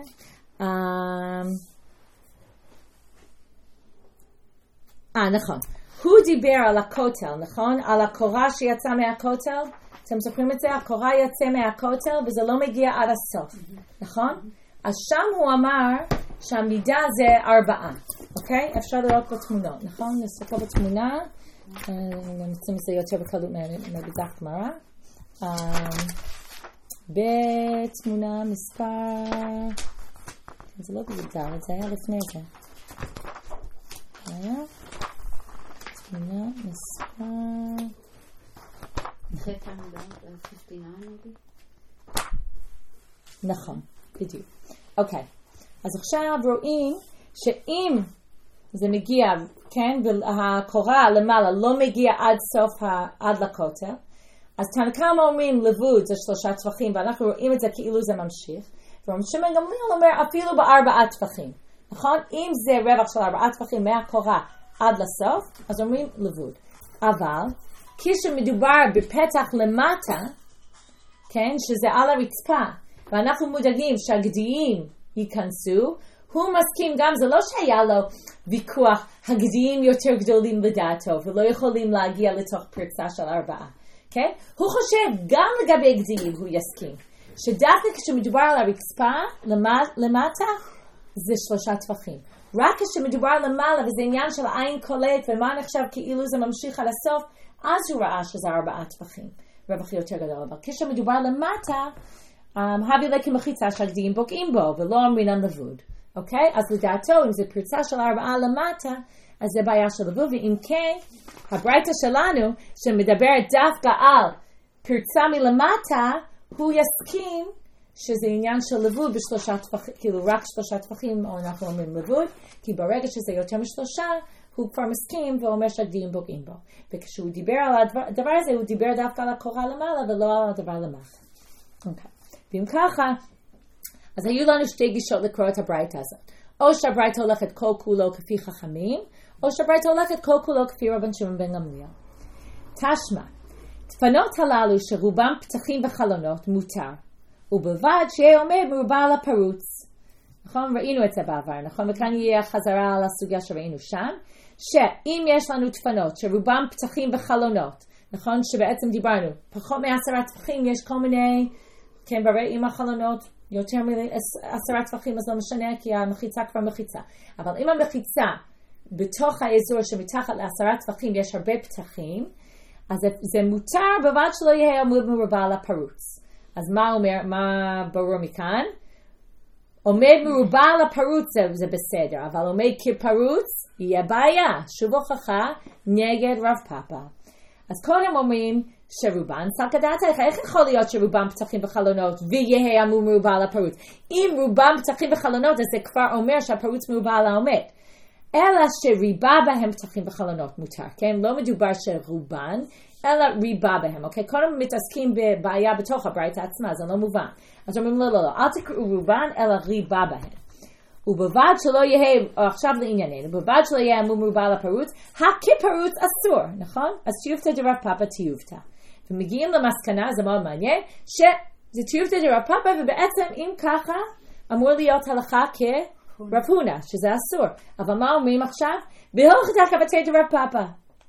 אה, נכון. הוא דיבר על הכותל, נכון? על הקורה שיצא מהכותל. אתם זוכרים את זה? הקורה יצא מהכותל וזה לא מגיע עד הסוף. נכון? אז שם הוא אמר שהמידה זה ארבעה. אוקיי? אפשר לראות בתמונות, נכון? נסתכל בתמונה. נמצאים את זה יותר בקלות מבדק גמרא. בתמונה מספר... זה לא בגלל, זה היה לפני זה. היה? תמונה מספר... נכון, בדיוק. אוקיי. אז עכשיו רואים שאם זה מגיע, כן, והקורה למעלה לא מגיע עד סוף, עד לכותל, אז תנא אומרים לבוד זה שלושה טפחים, ואנחנו רואים את זה כאילו זה ממשיך, ורבי שמעון גמליאל אומר אפילו בארבעה טפחים, נכון? אם זה רווח של ארבעה טפחים מהקורה עד לסוף, אז אומרים לבוד. אבל כשמדובר בפתח למטה, כן, שזה על הרצפה, ואנחנו מודאגים שהגדיים ייכנסו, הוא מסכים גם, זה לא שהיה לו ויכוח, הגדיים יותר גדולים לדעתו, ולא יכולים להגיע לתוך פרצה של ארבעה. Okay? הוא חושב גם לגבי גדיים הוא יסכים, שדווקא כשמדובר על הרצפה למטה, זה שלושה טפחים. רק כשמדובר למעלה, וזה עניין של עין קולט, ומה נחשב כאילו זה ממשיך עד הסוף, אז הוא ראה שזה ארבעה טפחים. רווח יותר גדול. אבל כשמדובר למטה, הביא לה כמחיצה שהגדיים בוקעים בו, ולא אמרינן לבוד. אוקיי? אז לדעתו, אם זה פרצה של ארבעה למטה, אז זה בעיה של לבוד, ואם כן, הברייתא שלנו, שמדברת דווקא על פרצה מלמטה, הוא יסכים שזה עניין של לבוד בשלושה טפחים, כאילו רק שלושה טפחים, או אנחנו אומרים לבוד, כי ברגע שזה יותר משלושה, הוא כבר מסכים ואומר שהגדיים בוקעים בו. וכשהוא דיבר על הדבר, הדבר הזה, הוא דיבר דווקא על הקורה למעלה, ולא על הדבר למטה. אוקיי. ואם ככה, אז היו לנו שתי גישות לקרוא את הברייתא הזאת. או שהברייתא הולכת כל כולו כפי חכמים, או שהברייתא הולכת כל כולו כפי רבן שמעון בן גמליאל. תשמע, דפנות הללו שרובם פתחים בחלונות מותר, ובלבד שיהיה עומד מרובה על הפרוץ. נכון? ראינו את זה בעבר, נכון? וכאן יהיה חזרה על הסוגיה שראינו שם, שאם יש לנו דפנות שרובם פתחים בחלונות, נכון? שבעצם דיברנו, פחות מעשרה טפחים יש כל מיני, כן, ברי עם החלונות, יותר מעשרה טפחים, אז לא משנה, כי המחיצה כבר מחיצה. אבל אם המחיצה בתוך האזור שמתחת לעשרה טפחים יש הרבה פתחים, אז זה מותר בלבד שלא יהיה עמוד מרובה על הפרוץ. אז מה אומר, מה ברור מכאן? עומד מרובה על הפרוץ זה בסדר, אבל עומד כפרוץ יהיה בעיה. שוב הוכחה נגד רב פאפא. אז קודם אומרים שרובן סלקא דעתך, איך יכול להיות שרובם פתחים בחלונות ויהיה עמוד מרובה על הפרוץ? אם רובם פתחים בחלונות, אז זה כבר אומר שהפרוץ מרובה על העומד. אלא שריבה בהם פתחים בחלונות מותר, כן? לא מדובר שרובן, אלא ריבה בהם, אוקיי? קודם מתעסקים בבעיה בתוך הברייתא עצמה, זה לא מובן. אז אומרים לא, לא, לא, אל תקראו רובן, אלא ריבה בהם. ובלבד שלא יהיה, עכשיו לענייננו, ובלבד שלא יהיה עמוד מרובה על הפרוץ, הכפרוץ אסור, נכון? אז תיובתא דרב פאפא תיובתא. ומגיעים למסקנה, זה מאוד מעניין, שזה תיובתא דרב פאפא, ובעצם אם ככה, אמור להיות הלכה כ... רב הונא, שזה אסור. אבל מה אומרים עכשיו? בהלכתא כבתי דרב פאפא.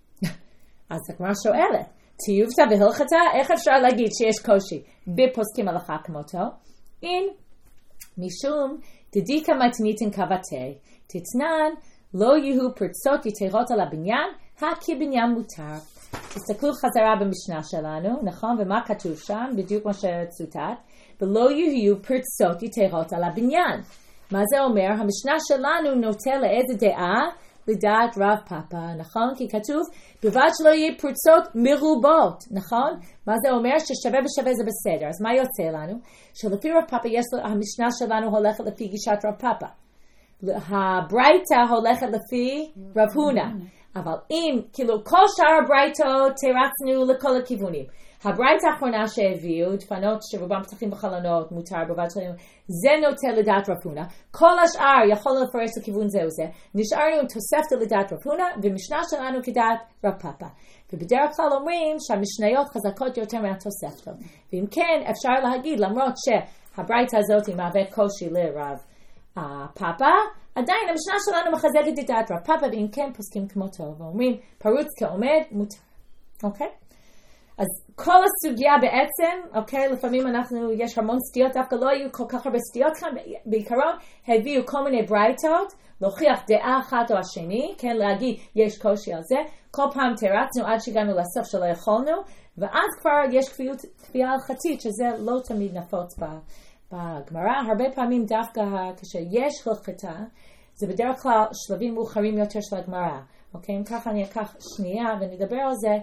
אז הגמרא שואלת, תיובתא בהלכתא, איך אפשר להגיד שיש קושי בפוסקים הלכה כמותו? אין, משום דדיקא מתניתין כבתי, תתנן לא יהיו פרצות יתרות על הבניין, הכבניין מותר. תסתכלו חזרה במשנה שלנו, נכון? ומה כתוב שם? בדיוק מה שצוטט. ולא יהיו פרצות יתרות על הבניין. מה זה אומר? המשנה שלנו נוטה לאיזה דעה? לדעת רב פאפה, נכון? כי כתוב, בלבד שלא יהיו פרצות מרובות, נכון? מה זה אומר? ששווה ושווה זה בסדר. אז מה יוצא לנו? שלפי רב פאפה, יש לו, המשנה שלנו הולכת לפי גישת רב פאפה. הברייתא הולכת לפי רב הונא. אבל אם, כאילו, כל שאר הברייתות תרצנו לכל הכיוונים. הברייתא האחרונה שהביאו, דפנות שרובם פתחים בחלונות, מותר בלבד שלנו, זה נוטה לדעת רב הונא. כל השאר יכול לפרש לכיוון זה וזה. נשארנו עם תוספתא לדעת רב הונא, ומשנה שלנו כדעת רב פאפה. ובדרך כלל אומרים שהמשניות חזקות יותר מהתוספתא. ואם כן, אפשר להגיד, למרות שהברייתא הזאת היא מהווה קושי לרב פאפה, עדיין המשנה שלנו מחזקת את דעת רב פאפה, ואם כן פוסקים כמותו, ואומרים פרוץ כעומד מותר. אוקיי? אז כל הסוגיה בעצם, אוקיי, לפעמים אנחנו, יש המון סטיות, דווקא לא היו כל כך הרבה סטיות כאן, בעיקרון הביאו כל מיני ברייתות, להוכיח דעה אחת או השני, כן, להגיד יש קושי על זה, כל פעם תרצנו עד שהגענו לסוף שלא יכולנו, ואז כבר יש כפייה הלכתית, שזה לא תמיד נפוץ בגמרא, הרבה פעמים דווקא כשיש הלכתה, זה בדרך כלל שלבים מאוחרים יותר של הגמרא, אוקיי, אם ככה אני אקח שנייה ונדבר על זה,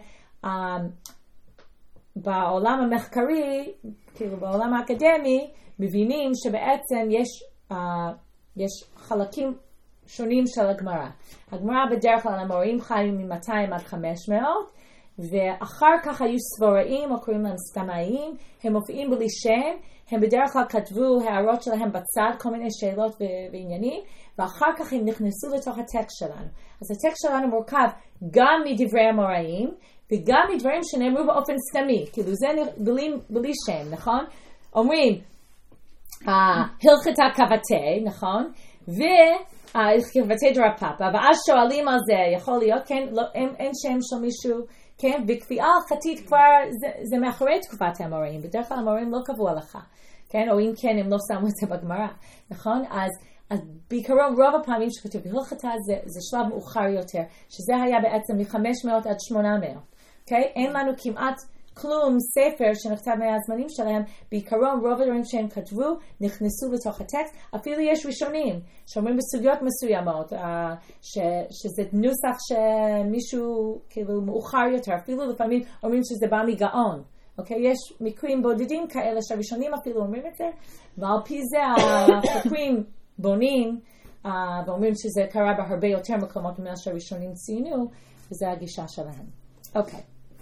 בעולם המחקרי, כאילו בעולם האקדמי, מבינים שבעצם יש, uh, יש חלקים שונים של הגמרא. הגמרא בדרך כלל המוראים חיים מ-מאתיים עד חמש מאות, ואחר כך היו סבוראים, או קוראים להם סתמאים, הם מופיעים בלי שם, הם בדרך כלל כתבו הערות שלהם בצד, כל מיני שאלות ו- ועניינים, ואחר כך הם נכנסו לתוך הטקסט שלנו. אז הטקסט שלנו מורכב גם מדברי המוראים, וגם מדברים שנאמרו באופן סתמי, כאילו זה בלי, בלי שם, נכון? אומרים, הלכתה כבתי, נכון? וכבתי דרב פאפה, ואז שואלים על זה, יכול להיות, כן, לא, אין, אין שם של מישהו, כן, וקביעה הלכתית כבר, זה, זה מאחורי תקופת המוראים, בדרך כלל המוראים לא קבעו הלכה, כן, או אם כן, הם לא שמו את זה בגמרא, נכון? אז, אז בעיקרון רוב הפעמים שכתוב בהלכתה זה, זה שלב מאוחר יותר, שזה היה בעצם מ-חמש מאות עד שמונה מאות. Okay? אין לנו כמעט כלום ספר שנכתב מהזמנים שלהם, בעיקרון רוב הדברים שהם כתבו נכנסו לתוך הטקסט, אפילו יש ראשונים שאומרים בסוגיות מסוימות, uh, ש, שזה נוסח שמישהו כאילו מאוחר יותר, אפילו לפעמים אומרים שזה בא מגאון, okay? יש מקרים בודדים כאלה שהראשונים אפילו אומרים את זה, ועל פי זה החוקרים בונים uh, ואומרים שזה קרה בהרבה יותר מקומות ממה שהראשונים ציינו, וזה הגישה שלהם. אוקיי.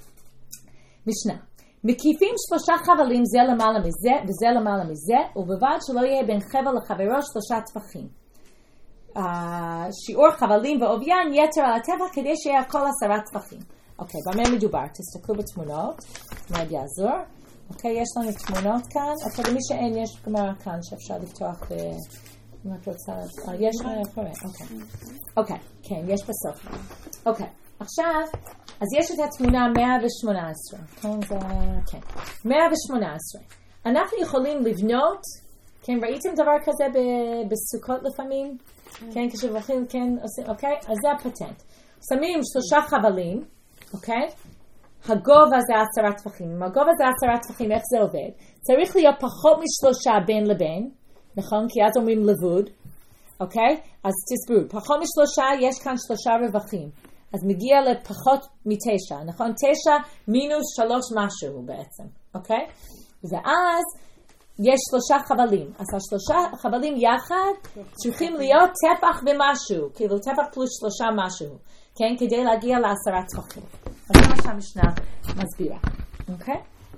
משנה. מקיפים שלושה חבלים זה למעלה מזה וזה למעלה מזה, ובלבד שלא יהיה בין חבל לחברו שלושה טפחים. Uh, שיעור חבלים ועוביין יתר על הטבע כדי שיהיה הכל עשרה טפחים. אוקיי, במה מדובר? תסתכלו בתמונות, מאוד יעזור. אוקיי, יש לנו תמונות כאן. אוקיי, למי שאין, יש גמרא כאן שאפשר לפתוח ב... אם את רוצה... Uh, יש מאחורי, אוקיי. אוקיי, כן, יש בסוף. אוקיי, עכשיו... אז יש את התמונה מאה ושמונה עשרה, כן, זה, כן, מאה ושמונה עשרה. אנחנו יכולים לבנות, כן, ראיתם דבר כזה ב- בסוכות לפעמים? כן, כשבחים, כן, עושים, אוקיי? אז זה הפטנט. שמים שלושה חבלים, אוקיי? הגובה זה עשרה טפחים. הגובה זה עשרה טפחים, איך זה עובד? צריך להיות פחות משלושה בין לבין, נכון? כי אז אומרים לבוד, אוקיי? אז תסברו, פחות משלושה, יש כאן שלושה רווחים. אז מגיע לפחות מתשע, נכון? תשע מינוס שלוש משהו בעצם, אוקיי? ואז יש שלושה חבלים. אז השלושה חבלים יחד צריכים להיות טפח ומשהו, כאילו טפח פלוס שלושה משהו, כן? כדי להגיע לעשרה טפחים. אז זה מה שהמשנה מסבירה, אוקיי?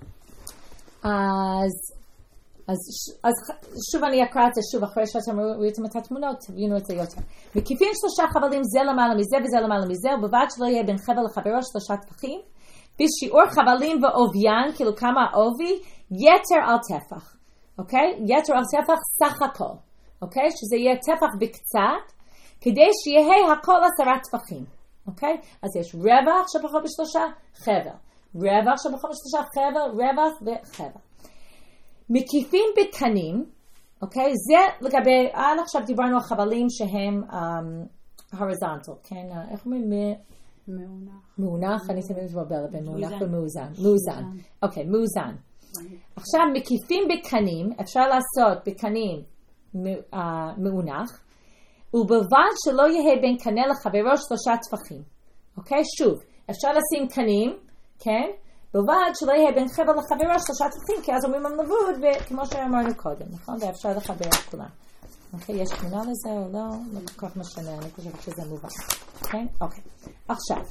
אז, אז, אז שוב אני אקרא את זה שוב, אחרי שאתם ראיתם את התמונות, תבינו את זה יותר. מקיפים שלושה חבלים זה למעלה מזה וזה למעלה מזה, ובלבד שלא יהיה בין חבל לחברו שלושה טפחים, בשיעור חבלים ועוביין, כאילו כמה עובי, יתר על טפח, אוקיי? יתר על טפח סך הכל, אוקיי? שזה יהיה טפח בקצת, כדי שיהיה הכל עשרה טפחים, אוקיי? אז יש רווח שפחות בשלושה, חבל. רווח שפחות בשלושה, חבל, רווח וחבל. מקיפים בקנים, אוקיי? זה לגבי, עד עכשיו דיברנו על חבלים שהם um, horizontal, כן? איך אומרים? מאונח. מאונח, אני תמיד מבלבלת בין מאונח ומאוזן. מאוזן. אוקיי, מאוזן. עכשיו, מקיפים בקנים, אפשר לעשות בקנים מאונח, ובלבד שלא יהיה בין קנה לחברו שלושה טפחים. אוקיי? שוב, אפשר לשים קנים, כן? בלבד שלא יהיה בין חבל לחברו שלושה טפחים, כי אז אומרים על לבוד, וכמו שאמרנו קודם, נכון? ואפשר לחבר את כולם. אוקיי, יש תמונה לזה או לא? לא כל כך משנה, אני חושבת שזה מובן. כן? אוקיי. עכשיו,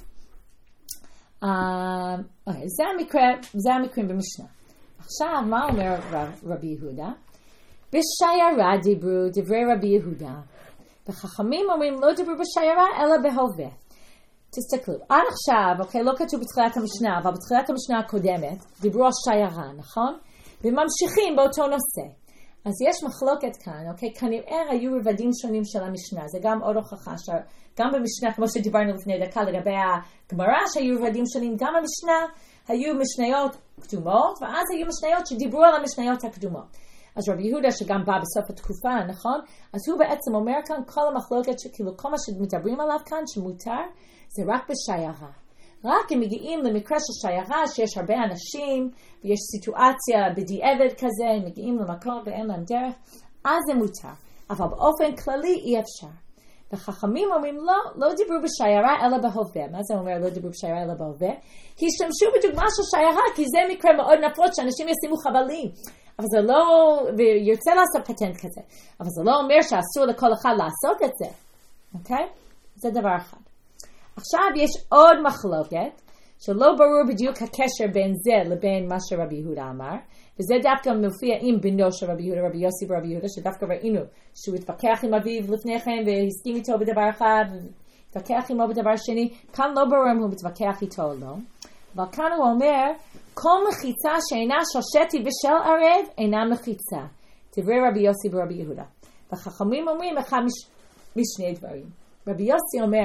אוקיי, זה המקרה, זה המקרים במשנה. עכשיו, מה אומר רבי יהודה? בשיירה דיברו דברי רבי יהודה. וחכמים אומרים לא דיברו בשיירה אלא בהווה. תסתכלו, עד עכשיו, אוקיי, לא כתוב בתחילת המשנה, אבל בתחילת המשנה הקודמת דיברו על שיירה, נכון? וממשיכים באותו נושא. אז יש מחלוקת כאן, אוקיי? כנראה היו רבדים שונים של המשנה. זה גם עוד הוכחה, גם במשנה, כמו שדיברנו לפני דקה, לגבי הגמרא, שהיו רבדים שונים, גם במשנה היו משניות קדומות, ואז היו משניות שדיברו על המשניות הקדומות. אז רבי יהודה, שגם בא בסוף התקופה, נכון? אז הוא בעצם אומר כאן, כל המחלוקת, כאילו כל מה שמדברים עליו כאן, שמותר, זה רק בשיירה. רק אם מגיעים למקרה של שיירה, שיש הרבה אנשים, ויש סיטואציה בדיעבד כזה, הם מגיעים למקום ואין להם דרך, אז זה מותר. אבל באופן כללי אי אפשר. וחכמים אומרים, לא, לא דיברו בשיירה אלא בהווה. מה זה אומר לא דיברו בשיירה אלא בהווה? השתמשו בדוגמה של שיירה, כי זה מקרה מאוד נפוץ שאנשים ישימו חבלים. אבל זה לא, וירצה לעשות פטנט כזה. אבל זה לא אומר שאסור לכל אחד לעשות את זה. אוקיי? זה דבר אחד. עכשיו יש עוד מחלוקת, שלא ברור בדיוק הקשר בין זה לבין מה שרבי יהודה אמר, וזה דווקא מופיע עם בנו של רבי יהודה, רבי יוסי ברבי יהודה, שדווקא ראינו שהוא התווכח עם אביו לפני כן, והסכים איתו בדבר אחד, והתווכח עמו בדבר שני. כאן לא ברור אם הוא מתווכח איתו או לא, אבל כאן הוא אומר, כל מחיצה שאינה של שתי ושל ערב, אינה מחיצה. דברי רבי יוסי ברבי יהודה. וחכמים אומרים אחד מש, משני דברים. רבי יוסי אומר,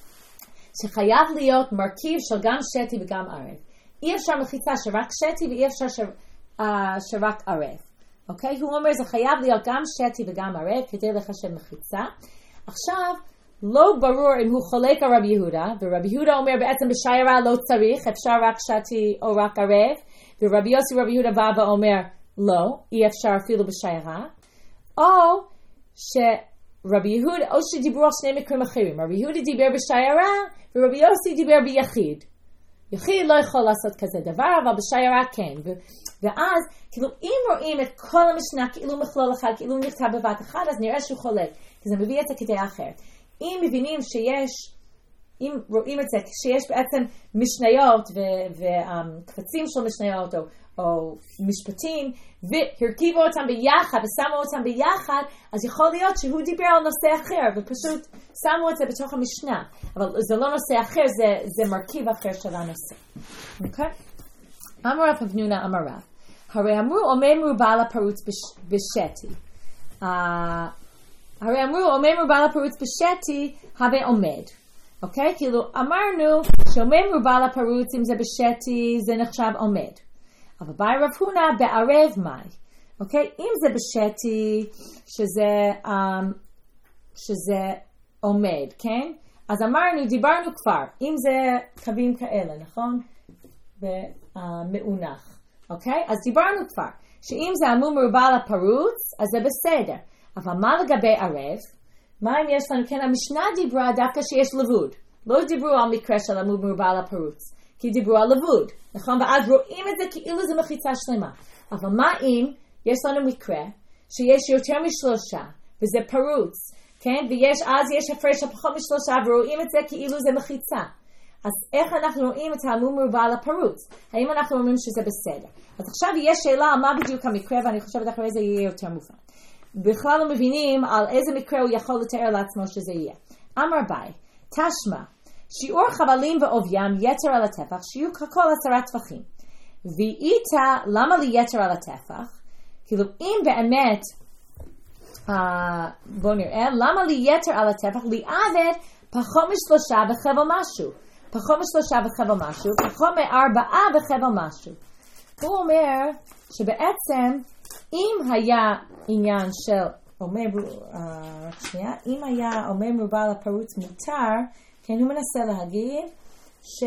שחייב להיות מרכיב של גם שתי וגם ערב. אי אפשר מחיצה שרק שתי ואי אפשר ש... uh, שרק ערב. אוקיי? הוא אומר זה חייב להיות גם שתי וגם ערב כדי לחשב מחיצה. עכשיו, לא ברור אם הוא חולק על רבי יהודה, ורבי יהודה אומר בעצם בשיירה לא צריך, אפשר רק שתי או רק ערב, ורבי יוסי ורבי יהודה בא ואומר לא, אי אפשר אפילו בשיירה, או ש... רבי יהודה, או שדיברו על שני מקרים אחרים. רבי יהודה דיבר בשיירה, ורבי יוסי דיבר ביחיד. יחיד לא יכול לעשות כזה דבר, אבל בשיירה כן. ו- ואז, כאילו, אם רואים את כל המשנה, כאילו מכלול אחד, כאילו נכתב בבת אחד, אז נראה שהוא חולק. כי זה מביא את זה כדי אחרת. אם מבינים שיש, אם רואים את זה, שיש בעצם משניות וקבצים של משניות, או, או משפטים, והרכיבו אותם ביחד, ושמו אותם ביחד, אז יכול להיות שהוא דיבר על נושא אחר, ופשוט שמו את זה בתוך המשנה. אבל זה לא נושא אחר, זה, זה מרכיב אחר של הנושא. אוקיי? אמר רב אבנונה אמר רב, הרי אמרו עומד מרובה לפרוץ בשתי. Uh, הרי אמרו עומד מרובה לפרוץ בשתי, הווה עומד. אוקיי? כאילו אמרנו שעומד מרובה לפרוץ, אם זה בשתי, זה נחשב עומד. אבל באי רב הונא בערב מאי. אוקיי? אם זה בשתי, שזה, um, שזה עומד, כן? אז אמרנו, דיברנו כבר, אם זה קווים כאלה, נכון? ומאונח. אוקיי? אז דיברנו כבר, שאם זה עמוד מרובה לפרוץ, אז זה בסדר. אבל מה לגבי ערב? מה אם יש לנו? כן, המשנה דיברה דווקא שיש לבוד. לא דיברו על מקרה של עמוד מרובה לפרוץ. כי דיברו על לבוד, נכון? ואז רואים את זה כאילו זה מחיצה שלמה. אבל מה אם יש לנו מקרה שיש יותר משלושה, וזה פרוץ, כן? ויש, אז יש הפרש של פחות משלושה, ורואים את זה כאילו זה מחיצה. אז איך אנחנו רואים את העמוד מרובה לפרוץ? האם אנחנו אומרים שזה בסדר? אז עכשיו יש שאלה על מה בדיוק המקרה, ואני חושבת אחרי זה יהיה יותר מובן. בכלל לא מבינים על איזה מקרה הוא יכול לתאר לעצמו שזה יהיה. אמר ביי, תשמע, שיעור חבלים ועוביים יתר על הטפח, שיהיו ככל עשרה טפחים. ואיתה, למה לי יתר על הטפח? כאילו, אם באמת, uh, בואו נראה, למה לי יתר על הטפח? לי עבד פחות משלושה בחבל משהו. פחות משלושה בחבל משהו, פחות מארבעה בחבל משהו. הוא אומר שבעצם, אם היה עניין של אומר, רק שנייה, אם היה אומר מרובה לפרוץ מותר, כן, הוא מנסה להגיד ש...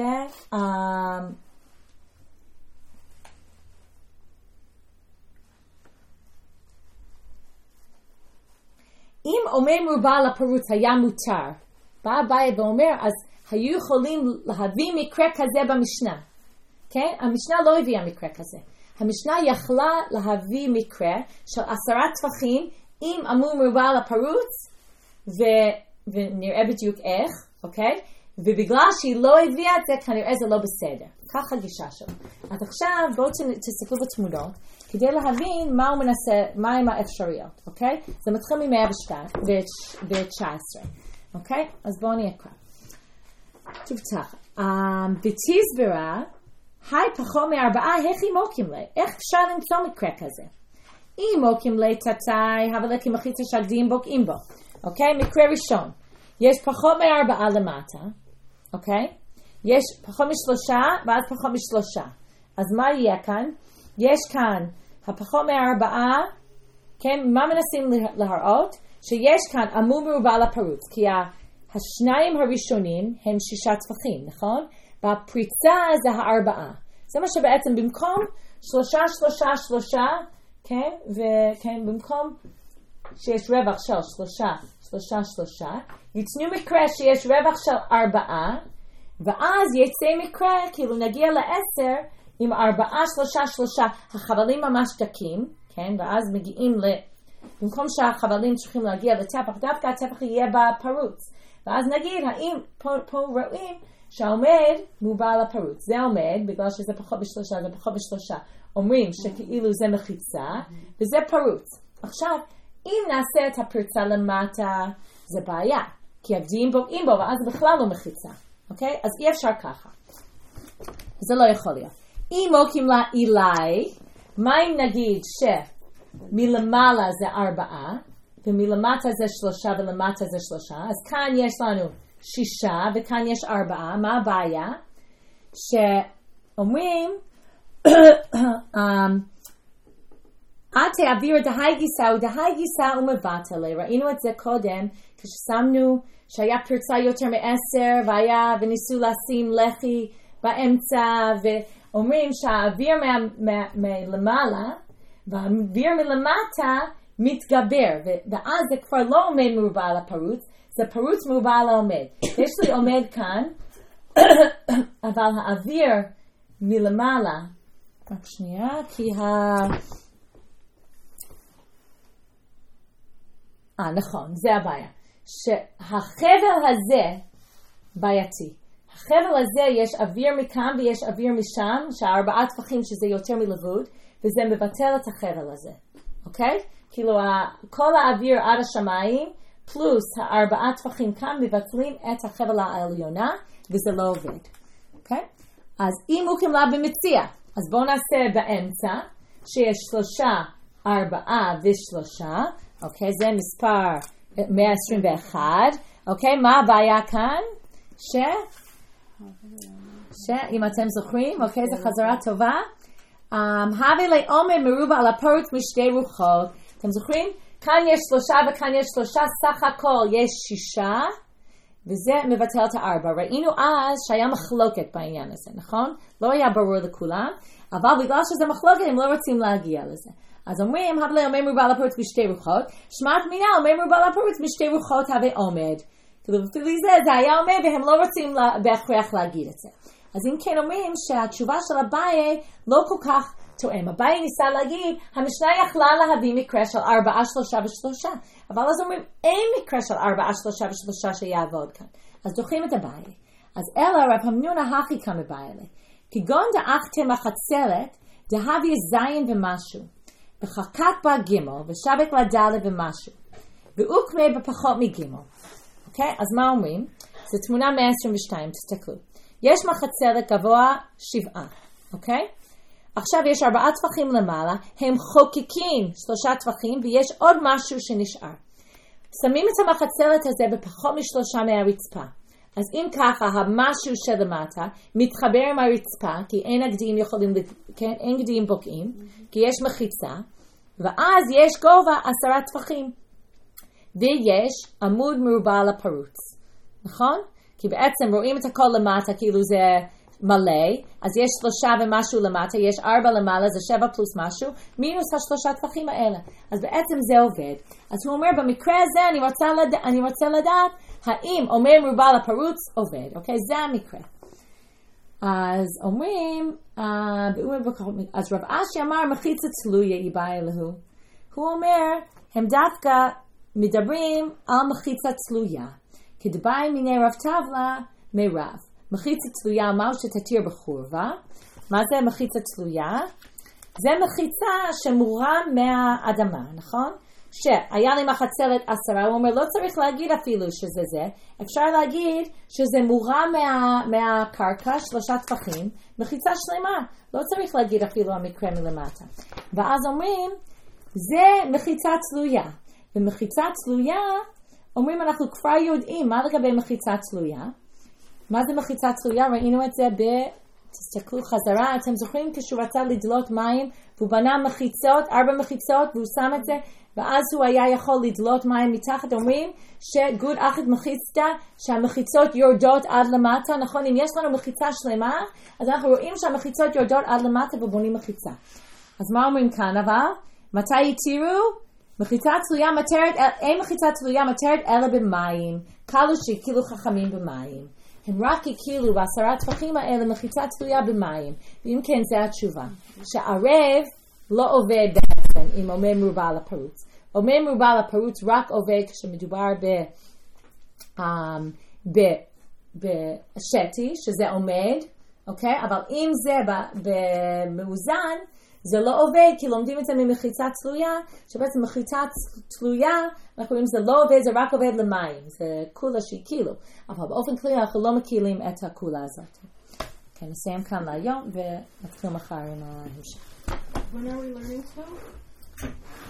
אם אומר מרובה לפרוץ היה מותר, בא אביי ואומר, אז היו יכולים להביא מקרה כזה במשנה. כן? המשנה לא הביאה מקרה כזה. המשנה יכלה להביא מקרה של עשרה טפחים עם עמוד מרובה לפרוץ, ו- ונראה בדיוק איך, אוקיי? ובגלל שהיא לא הביאה את זה, כנראה זה לא בסדר. ככה הגישה שלו. אז עכשיו בואו תסתכלו בתמונות, כדי להבין מה הוא מנסה, מה הם האפשריות, אוקיי? זה מתחיל מ-מאה ותשע עשרה, אוקיי? אז בואו נהיה כאן. טוב כך, בתסברה, היי פחות מארבעה, איך היא מוקים לי? איך אפשר למצוא מקרה כזה? אם מוקים לי תצאי, אבל לכי מחיצה שגדים בוקעים בו. אוקיי? מקרה ראשון. יש פחות מארבעה למטה. אוקיי? יש פחות משלושה, ואז פחות משלושה. אז מה יהיה כאן? יש כאן הפחות מארבעה, כן? מה מנסים להראות? שיש כאן עמוד מרובה לפרוץ, כי השניים הראשונים הם שישה טפחים, נכון? והפריצה זה הארבעה. זה מה שבעצם במקום שלושה, שלושה, שלושה, כן? וכן, במקום שיש רווח של שלושה, שלושה, שלושה, יצנו מקרה שיש רווח של ארבעה, ואז יצא מקרה, כאילו נגיע לעשר, עם ארבעה, שלושה, שלושה, החבלים ממש דקים, כן? ואז מגיעים ל... במקום שהחבלים צריכים להגיע לטפח, דווקא הטפח יהיה בפרוץ. ואז נגיד, האם פה, פה רואים שהעומד מובל לפרוץ. זה עומד, בגלל שזה פחות בשלושה, זה פחות בשלושה. אומרים שכאילו זה מחיצה, וזה פרוץ. עכשיו, אם נעשה את הפרצה למטה, זה בעיה. כי הגדיעים בוגעים בו, ואז בכלל לא מחיצה. אוקיי? אז אי אפשר ככה. זה לא יכול להיות. אם מוקים לה אילי, מה אם נגיד שמלמעלה זה ארבעה, ומלמטה זה שלושה, ולמטה זה שלושה, אז כאן יש לנו שישה, וכאן יש ארבעה. מה הבעיה? שאומרים, את תעביר דהי גיסה ודהי גיסה ומבטלה. ראינו את זה קודם, כששמנו שהיה פרצה יותר מעשר, והיה, וניסו לשים לחי באמצע, ואומרים שהאוויר מלמעלה, והאוויר מלמטה מתגבר, ואז זה כבר לא עומד מרובה על הפרוץ, זה פרוץ מרובה על העומד. יש לי עומד כאן, אבל האוויר מלמעלה, רק שנייה, כי ה... אה, נכון, זה הבעיה. שהחבל הזה בעייתי. החבל הזה יש אוויר מכאן ויש אוויר משם, שהארבעה טפחים שזה יותר מלבוד, וזה מבטל את החבל הזה. אוקיי? כאילו כל האוויר עד השמיים, פלוס הארבעה טפחים כאן מבטלים את החבל העליונה, וזה לא עובד. אוקיי? אז אם הוא כמלה במציע, אז בואו נעשה באמצע, שיש שלושה, ארבעה ושלושה, אוקיי? זה מספר מאה עשרים ואחת, אוקיי? מה הבעיה כאן? ש... שאם אתם זוכרים, אוקיי? זו חזרה טובה. הווה לעומד מרובה על הפרוץ משתי רוחות. אתם זוכרים? כאן יש שלושה וכאן יש שלושה, סך הכל יש שישה, וזה מבטל את הארבע. ראינו אז שהיה מחלוקת בעניין הזה, נכון? לא היה ברור לכולם, אבל בגלל שזה מחלוקת הם לא רוצים להגיע לזה. אז אומרים, הווה לעומד מרובה על הפרוץ משתי רוחות, שמעת מינה עומד מרובה על הפרוץ משתי רוחות הווה עומד. כאילו לפי זה, זה היה עומד והם לא רוצים בהכרח להגיד את זה. אז אם כן אומרים שהתשובה של אביי לא כל כך תואם. אביי ניסה להגיד, המשנה יכלה להביא מקרה של ארבעה, שלושה ושלושה. אבל אז אומרים, אין מקרה של ארבעה, שלושה ושלושה שיעבוד כאן. אז דוחים את אביי. אז אלא רב המנונה הכי כמה בעיה. כגון דאחתם החצלת, דהביא זין ומשהו. וחקת בה גימל, ושבק לה דלה ומשהו. ואוקמה בפחות מגימל. אוקיי? אז מה אומרים? זו תמונה מאה עשרים ושתיים, תסתכלו. יש מחצלת גבוה שבעה. אוקיי? עכשיו יש ארבעה טפחים למעלה, הם חוקקים שלושה טפחים, ויש עוד משהו שנשאר. שמים את המחצלת הזה בפחות משלושה מהרצפה. אז אם ככה, המשהו שלמטה מתחבר עם הרצפה, כי אין הגדיעים יכולים, כן? אין גדיעים בוקעים, כי יש מחיצה, ואז יש גובה עשרה טפחים. ויש עמוד מרובע לפרוץ. נכון? כי בעצם רואים את הכל למטה, כאילו זה מלא, אז יש שלושה ומשהו למטה, יש ארבע למעלה, זה שבע פלוס משהו, מינוס השלושה טפחים האלה. אז בעצם זה עובד. אז הוא אומר, במקרה הזה אני רוצה, לד... אני רוצה לדעת, האם עומד מרובע לפרוץ עובד, אוקיי? זה המקרה. אז אומרים, אז רב אשי אמר, מחיצה תלויה היא באה אלוהו. הוא אומר, הם דווקא מדברים על מחיצה תלויה. כדבעי מיני רב טבלה מרב. מחיצה תלויה, מהו שתתיר בחורבה. מה זה מחיצה תלויה? זה מחיצה שמורם מהאדמה, נכון? שהיה לי מחצלת עשרה, הוא אומר, לא צריך להגיד אפילו שזה זה, אפשר להגיד שזה מורם מה, מהקרקע, שלושה טפחים, מחיצה שלמה, לא צריך להגיד אפילו המקרה מלמטה. ואז אומרים, זה מחיצה תלויה. ומחיצה תלויה, אומרים, אנחנו כבר יודעים, מה לגבי מחיצה תלויה? מה זה מחיצה תלויה? ראינו את זה ב... תסתכלו חזרה, אתם זוכרים כשהוא רצה לדלות מים, והוא בנה מחיצות, ארבע מחיצות, והוא שם את זה, ואז הוא היה יכול לדלות מים מתחת. אומרים שגוד אחת מחיצתה, שהמחיצות יורדות עד למטה, נכון? אם יש לנו מחיצה שלמה, אז אנחנו רואים שהמחיצות יורדות עד למטה ובונים מחיצה. אז מה אומרים כאן אבל? מתי יתירו? מחיצה תלויה מטרת, אין מחיצה תלויה מטרת אלא במים, קלו שהקילו חכמים במים. הם רק הקילו בעשרה טפחים האלה מחיצה תלויה במים. ואם כן, זה התשובה. שערב לא עובד בעצם אם עומד מרובע על הפרוץ. עומד מרובע על הפרוץ רק עובד כשמדובר ב, um, ב, בשתי, שזה עומד, אוקיי? אבל אם זה במאוזן, זה לא עובד, כי לומדים את זה ממחיצה תלויה, שבעצם מחיצה תלויה, אנחנו רואים שזה לא עובד, זה רק עובד למים, זה כולה שהיא קילו. אבל באופן כללי אנחנו לא מקילים את הכולה הזאת. כן, נסיים כאן להיום, ונתחיל מחר עם ההמשך. When are we learning so?